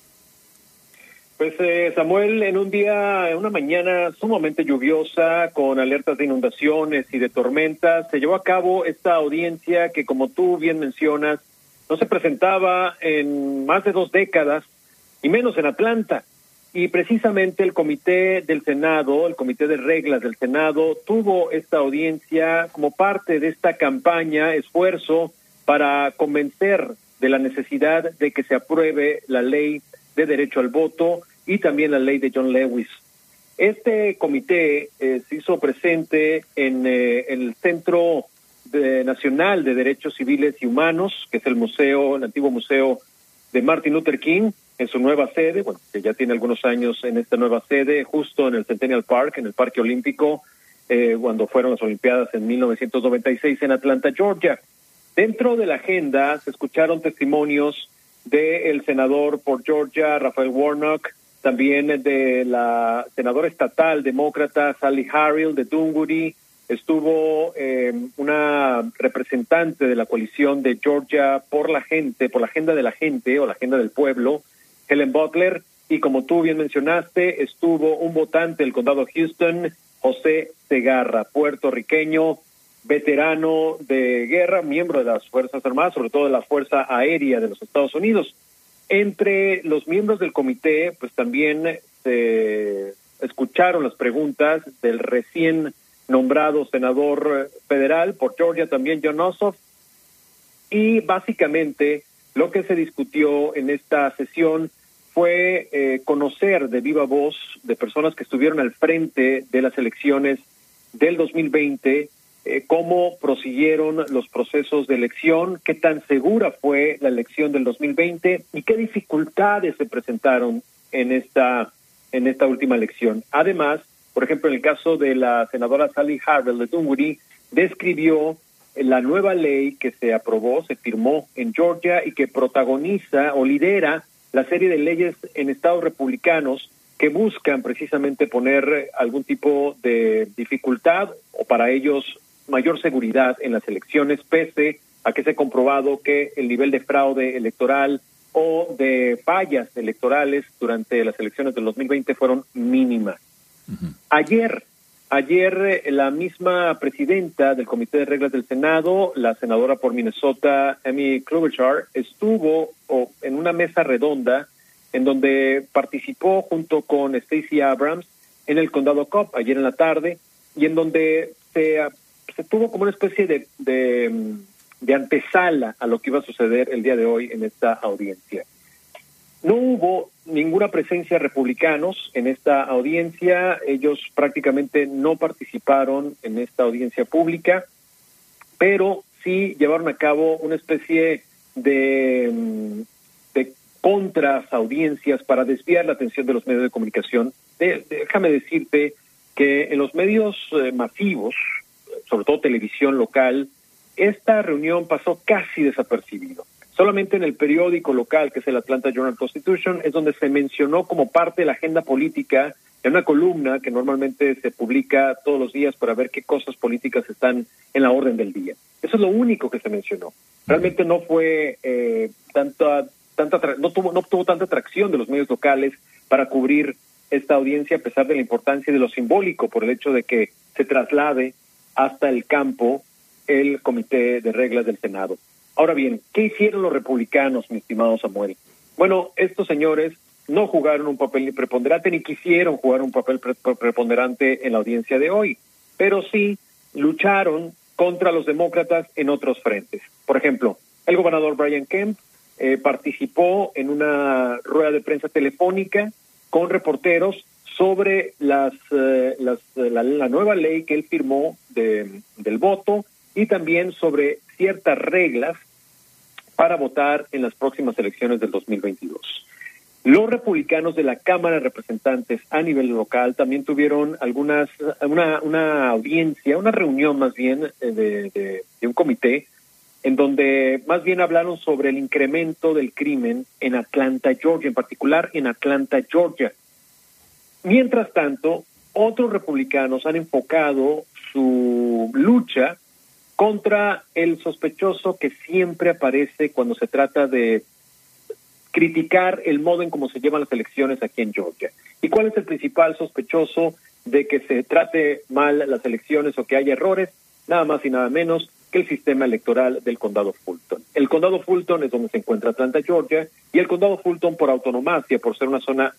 Pues eh, Samuel, en un día, en una mañana sumamente lluviosa, con alertas de inundaciones y de tormentas, se llevó a cabo esta audiencia que, como tú bien mencionas, no se presentaba en más de dos décadas, y menos en Atlanta. Y precisamente el Comité del Senado, el Comité de Reglas del Senado, tuvo esta audiencia como parte de esta campaña, esfuerzo para convencer de la necesidad de que se apruebe la ley de derecho al voto y también la ley de John Lewis. Este comité eh, se hizo presente en eh, el Centro de, Nacional de Derechos Civiles y Humanos, que es el museo, el antiguo museo de Martin Luther King, en su nueva sede, bueno, que ya tiene algunos años en esta nueva sede, justo en el Centennial Park, en el Parque Olímpico, eh, cuando fueron las Olimpiadas en mil novecientos noventa y seis en Atlanta, Georgia. Dentro de la agenda se escucharon testimonios del senador por Georgia, Raphael Warnock, también de la senadora estatal demócrata Sally Harrell de Dunwoody. Estuvo eh, una representante de la coalición de Georgia por la gente, por la agenda de la gente o la agenda del pueblo, Helen Butler, y como tú bien mencionaste, estuvo un votante del condado Houston, José Segarra, puertorriqueño, veterano de guerra, miembro de las Fuerzas Armadas, sobre todo de la Fuerza Aérea de los Estados Unidos. Entre los miembros del comité, pues también se escucharon las preguntas del recién nombrado senador federal por Georgia, también Jon Ossoff, y básicamente lo que se discutió en esta sesión fue eh, conocer de viva voz de personas que estuvieron al frente de las elecciones del dos mil veinte, eh, cómo prosiguieron los procesos de elección, qué tan segura fue la elección del dos mil veinte y qué dificultades se presentaron en esta, en esta última elección. Además, por ejemplo, en el caso de la senadora Sally Harrell de Dunwoody, describió la nueva ley que se aprobó, se firmó en Georgia y que protagoniza o lidera la serie de leyes en estados republicanos que buscan precisamente poner algún tipo de dificultad o para ellos mayor seguridad en las elecciones, pese a que se ha comprobado que el nivel de fraude electoral o de fallas electorales durante las elecciones del dos mil veinte fueron mínimas. Uh-huh. Ayer, ayer la misma presidenta del Comité de Reglas del Senado, la senadora por Minnesota, Amy Klobuchar, estuvo oh, en una mesa redonda en donde participó junto con Stacey Abrams en el condado Cobb ayer en la tarde, y en donde se, se tuvo como una especie de, de, de antesala a lo que iba a suceder el día de hoy en esta audiencia. No hubo ninguna presencia de republicanos en esta audiencia, ellos prácticamente no participaron en esta audiencia pública, pero sí llevaron a cabo una especie de, de contras audiencias para desviar la atención de los medios de comunicación. De, déjame decirte que en los medios eh, masivos, sobre todo televisión local, esta reunión pasó casi desapercibido. Solamente en el periódico local, que es el Atlanta Journal-Constitution, es donde se mencionó como parte de la agenda política en una columna que normalmente se publica todos los días para ver qué cosas políticas están en la orden del día. Eso es lo único que se mencionó. Realmente no fue eh, tanta, tanta, no tuvo, no tuvo tanta atracción de los medios locales para cubrir esta audiencia, a pesar de la importancia de lo simbólico, por el hecho de que se traslade hasta el campo el Comité de Reglas del Senado. Ahora bien, ¿qué hicieron los republicanos, mi estimado Samuel? Bueno, estos señores no jugaron un papel ni preponderante, ni quisieron jugar un papel pre- preponderante en la audiencia de hoy, pero sí lucharon contra los demócratas en otros frentes. Por ejemplo, el gobernador Brian Kemp eh, participó en una rueda de prensa telefónica con reporteros sobre las, eh, las la, la nueva ley que él firmó de, del voto y también sobre ciertas reglas para votar en las próximas elecciones del dos mil veintidós. Los republicanos de la Cámara de Representantes a nivel local también tuvieron algunas una, una audiencia, una reunión más bien de, de, de un comité en donde más bien hablaron sobre el incremento del crimen en Atlanta, Georgia, en particular en Atlanta, Georgia. Mientras tanto, otros republicanos han enfocado su lucha contra el sospechoso que siempre aparece cuando se trata de criticar el modo en cómo se llevan las elecciones aquí en Georgia. ¿Y cuál es el principal sospechoso de que se trate mal las elecciones o que haya errores? Nada más y nada menos que el sistema electoral del condado Fulton. El condado Fulton es donde se encuentra Atlanta, Georgia, y el condado Fulton, por autonomacia, por ser una zona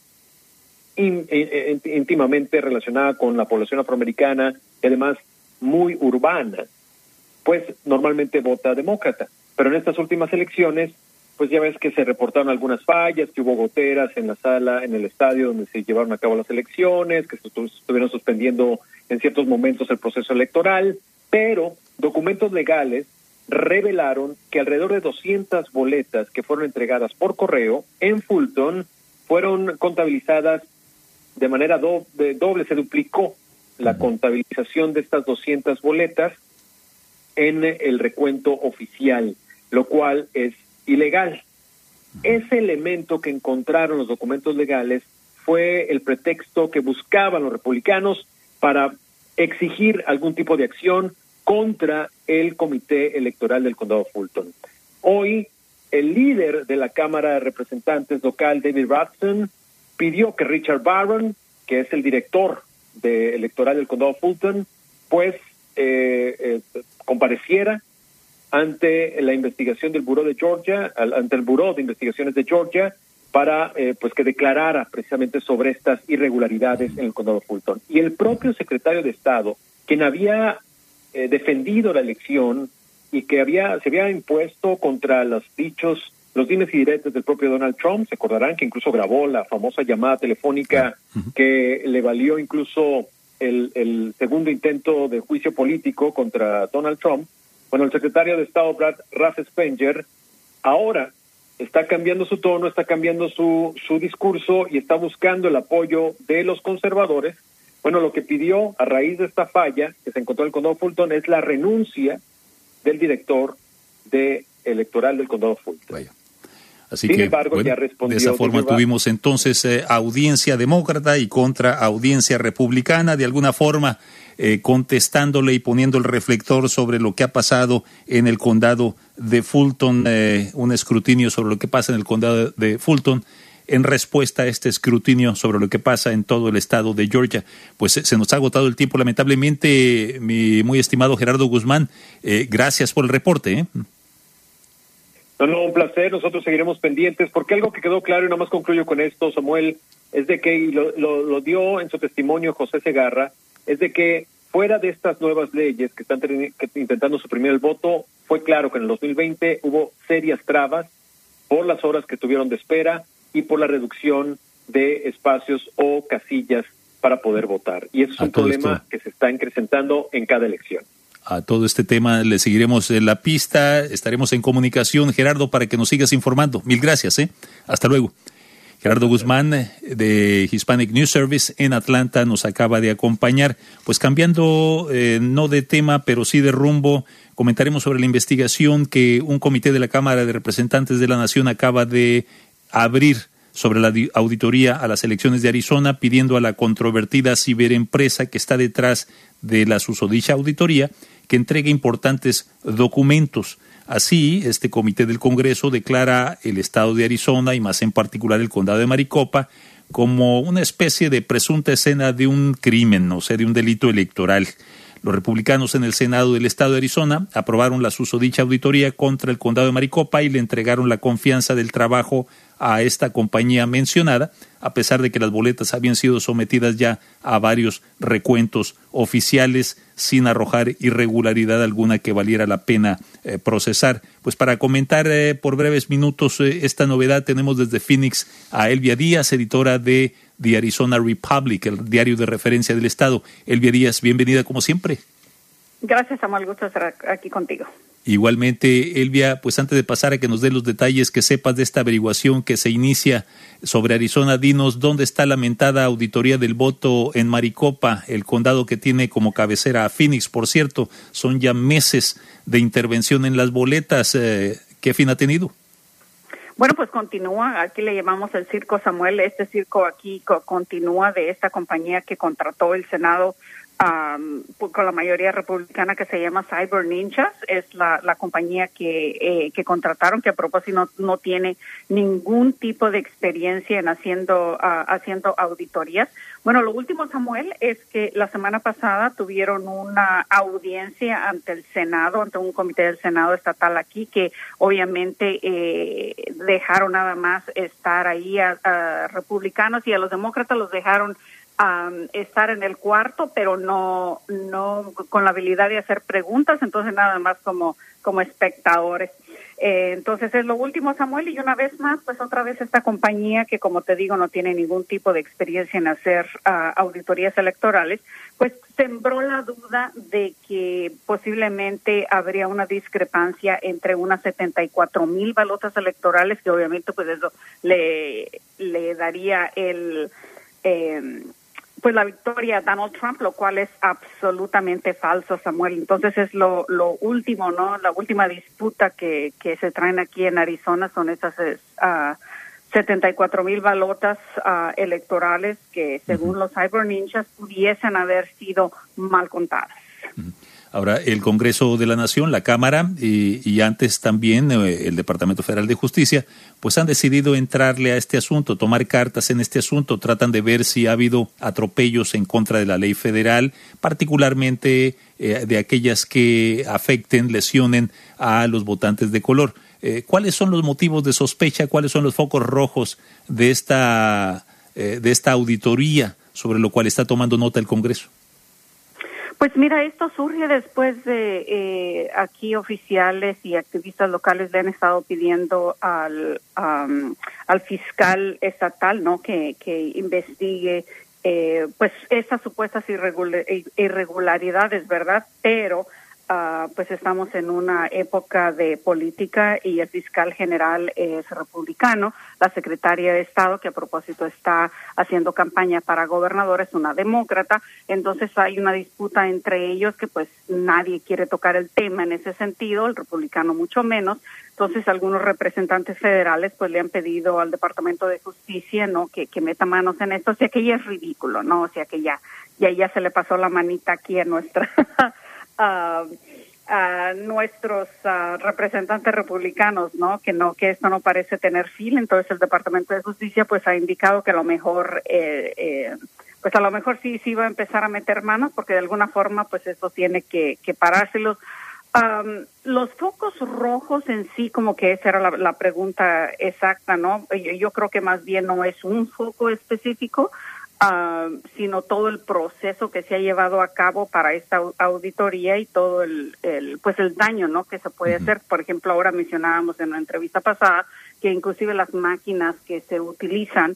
in, in, in, íntimamente relacionada con la población afroamericana y además muy urbana, pues normalmente vota demócrata. Pero en estas últimas elecciones, pues ya ves que se reportaron algunas fallas, que hubo goteras en la sala, en el estadio donde se llevaron a cabo las elecciones, que se estuvieron suspendiendo en ciertos momentos el proceso electoral, pero documentos legales revelaron que alrededor de doscientas boletas que fueron entregadas por correo en Fulton fueron contabilizadas de manera doble, doble se duplicó la contabilización de estas doscientas boletas en el recuento oficial, lo cual es ilegal. Ese elemento que encontraron los documentos legales fue el pretexto que buscaban los republicanos para exigir algún tipo de acción contra el comité electoral del condado Fulton. Hoy, el líder de la Cámara de Representantes local, David Ralston, pidió que Richard Barron, que es el director de electoral del condado Fulton, pues eh, eh, compareciera ante la investigación del Buró de Georgia, ante el Buró de Investigaciones de Georgia, para eh, pues que declarara precisamente sobre estas irregularidades en el condado Fulton. Y el propio secretario de Estado, quien había eh, defendido la elección y que había se había impuesto contra los dichos, los dimes y diretes del propio Donald Trump, se acordarán que incluso grabó la famosa llamada telefónica que le valió incluso el, el segundo intento de juicio político contra Donald Trump. Bueno, el secretario de Estado, Brad Raffensperger, ahora está cambiando su tono, está cambiando su, su discurso y está buscando el apoyo de los conservadores. Bueno, lo que pidió a raíz de esta falla que se encontró en el condado Fulton es la renuncia del director de electoral del condado Fulton. Vaya. Así Sin que, embargo, bueno, ya respondió. de esa forma tuvimos entonces eh, audiencia demócrata y contra audiencia republicana, de alguna forma eh, contestándole y poniendo el reflector sobre lo que ha pasado en el condado de Fulton, eh, un escrutinio sobre lo que pasa en el condado de Fulton, en respuesta a este escrutinio sobre lo que pasa en todo el estado de Georgia. Pues se nos ha agotado el tiempo, lamentablemente, mi muy estimado Gerardo Guzmán. Eh, gracias por el reporte, ¿eh? No, no, un placer. Nosotros seguiremos pendientes, porque algo que quedó claro, y nada más concluyo con esto, Samuel, es de que, y lo, lo, lo dio en su testimonio José Segarra, es de que fuera de estas nuevas leyes que están que, intentando suprimir el voto, fue claro que en el dos mil veinte hubo serias trabas por las horas que tuvieron de espera y por la reducción de espacios o casillas para poder votar. Y eso es un problema esto que se está incrementando en cada elección. A todo este tema le seguiremos en la pista, estaremos en comunicación, Gerardo, para que nos sigas informando. Mil gracias, ¿eh? Hasta luego. Gerardo Guzmán, de Hispanic News Service en Atlanta, nos acaba de acompañar. Pues cambiando, eh, no de tema, pero sí de rumbo, comentaremos sobre la investigación que un comité de la Cámara de Representantes de la Nación acaba de abrir sobre la auditoría a las elecciones de Arizona, pidiendo a la controvertida ciberempresa que está detrás de la susodicha auditoría que entregue importantes documentos. Así, este comité del Congreso declara el estado de Arizona y más en particular el condado de Maricopa como una especie de presunta escena de un crimen, o sea, de un delito electoral. Los republicanos en el Senado del estado de Arizona aprobaron la susodicha auditoría contra el condado de Maricopa y le entregaron la confianza del trabajo a esta compañía mencionada, a pesar de que las boletas habían sido sometidas ya a varios recuentos oficiales sin arrojar irregularidad alguna que valiera la pena eh, procesar. Pues para comentar eh, por breves minutos eh, esta novedad tenemos desde Phoenix a Elvia Díaz, editora de The Arizona Republic, el diario de referencia del estado. Elvia Díaz, bienvenida como siempre. Gracias, Samuel, gusto estar aquí contigo. Igualmente, Elvia, pues antes de pasar a que nos dé los detalles que sepas de esta averiguación que se inicia sobre Arizona, dinos dónde está la lamentada auditoría del voto en Maricopa, el condado que tiene como cabecera a Phoenix. Por cierto, son ya meses de intervención en las boletas. Eh, ¿Qué fin ha tenido? Bueno, pues continúa, aquí le llamamos el circo, Samuel. Este circo aquí co- continúa de esta compañía que contrató el Senado um, con la mayoría republicana que se llama Cyber Ninjas. Es la, la compañía que, eh, que contrataron, que a propósito no, no tiene ningún tipo de experiencia en haciendo, uh, haciendo auditorías. Bueno, lo último, Samuel, es que la semana pasada tuvieron una audiencia ante el Senado, ante un comité del Senado estatal aquí, que obviamente eh, dejaron nada más estar ahí a, a republicanos, y a los demócratas los dejaron Um, estar en el cuarto, pero no no con la habilidad de hacer preguntas, entonces nada más como como espectadores. Eh, entonces es lo último, Samuel, y una vez más, pues otra vez esta compañía que, como te digo, no tiene ningún tipo de experiencia en hacer uh, auditorías electorales, pues sembró la duda de que posiblemente habría una discrepancia entre unas setenta y cuatro mil balotas electorales, que obviamente pues eso le, le daría el... Eh, pues la victoria a Donald Trump, lo cual es absolutamente falso, Samuel. Entonces es lo, lo último, ¿no? La última disputa que, que se traen aquí en Arizona son esas uh, setenta y cuatro mil balotas uh, electorales que, según uh-huh. los Cyber Ninjas, pudiesen haber sido mal contadas. Uh-huh. Ahora, el Congreso de la Nación, la Cámara y, y antes también eh, el Departamento Federal de Justicia, pues han decidido entrarle a este asunto, tomar cartas en este asunto. Tratan de ver si ha habido atropellos en contra de la ley federal, particularmente eh, de aquellas que afecten, lesionen a los votantes de color. Eh, ¿Cuáles son los motivos de sospecha? ¿Cuáles son los focos rojos de esta, eh, de esta auditoría sobre lo cual está tomando nota el Congreso? Pues mira, esto surge después de eh, aquí oficiales y activistas locales le han estado pidiendo al um, al fiscal estatal, ¿no? Que que investigue eh, pues estas supuestas irregular, irregularidades, ¿verdad? Pero Uh, pues estamos en una época de política y el fiscal general es republicano, la secretaria de Estado, que a propósito está haciendo campaña para gobernador, es una demócrata, entonces hay una disputa entre ellos que pues nadie quiere tocar el tema en ese sentido, el republicano mucho menos. Entonces algunos representantes federales pues le han pedido al Departamento de Justicia, ¿no? que, que meta manos en esto, o sea que ya es ridículo, ¿no? O sea que ya, ya, ya se le pasó la manita aquí a nuestra... Uh, a nuestros uh, representantes republicanos, ¿no? Que no, que esto no parece tener fin. Entonces el Departamento de Justicia pues ha indicado que a lo mejor, eh, eh, pues a lo mejor sí, sí va a empezar a meter manos, porque de alguna forma pues esto tiene que, que parárselos. Um, los focos rojos en sí, como que esa era la, la pregunta exacta, ¿no? Yo, yo creo que más bien no es un foco específico, Uh, sino todo el proceso que se ha llevado a cabo para esta auditoría y todo el, el pues el daño, ¿no? que se puede uh-huh. hacer. Por ejemplo, ahora mencionábamos en una entrevista pasada que inclusive las máquinas que se utilizan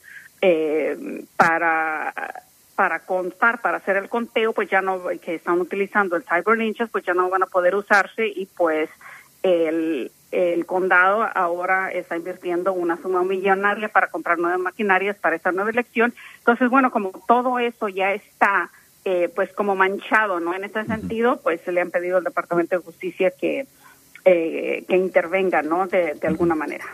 eh, para para contar, para hacer el conteo, pues ya no, que están utilizando el Cyber Ninjas, pues ya no van a poder usarse, y pues el el condado ahora está invirtiendo una suma millonaria para comprar nuevas maquinarias para esta nueva elección. Entonces, bueno, como todo eso ya está eh, pues como manchado, ¿no? En ese sentido, pues se le han pedido al Departamento de Justicia que eh, que intervenga, ¿no? De, de alguna manera.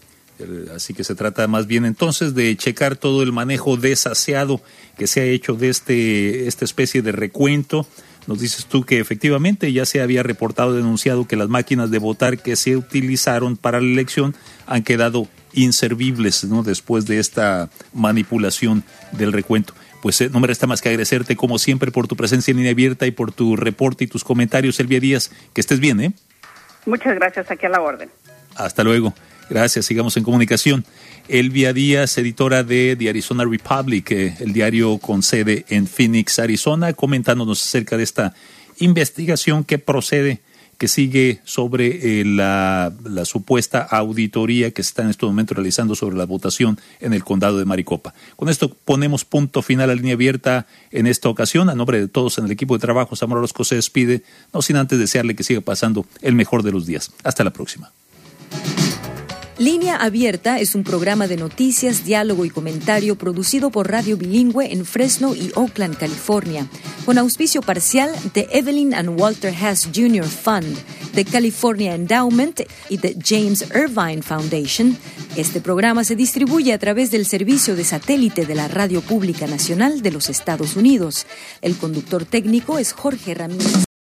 Así que se trata más bien entonces de checar todo el manejo desaseado que se ha hecho de este esta especie de recuento. Nos dices tú que efectivamente ya se había reportado, denunciado que las máquinas de votar que se utilizaron para la elección han quedado inservibles, ¿no? Después de esta manipulación del recuento. Pues eh, no me resta más que agradecerte como siempre por tu presencia en Línea Abierta y por tu reporte y tus comentarios, Elvia Díaz. Que estés bien, ¿eh? Muchas gracias, aquí a la orden. Hasta luego. Gracias, sigamos en comunicación. Elvia Díaz, editora de The Arizona Republic, eh, el diario con sede en Phoenix, Arizona, comentándonos acerca de esta investigación que procede, que sigue sobre eh, la, la supuesta auditoría que se está en este momento realizando sobre la votación en el condado de Maricopa. Con esto ponemos punto final a Línea Abierta en esta ocasión. A nombre de todos en el equipo de trabajo, Samuel Orozco se despide, no sin antes desearle que siga pasando el mejor de los días. Hasta la próxima. Línea Abierta es un programa de noticias, diálogo y comentario producido por Radio Bilingüe en Fresno y Oakland, California. con auspicio parcial de Evelyn and Walter Hess junior Fund, de California Endowment y de James Irvine Foundation. Este programa se distribuye a través del servicio de satélite de la Radio Pública Nacional de los Estados Unidos. El conductor técnico es Jorge Ramírez.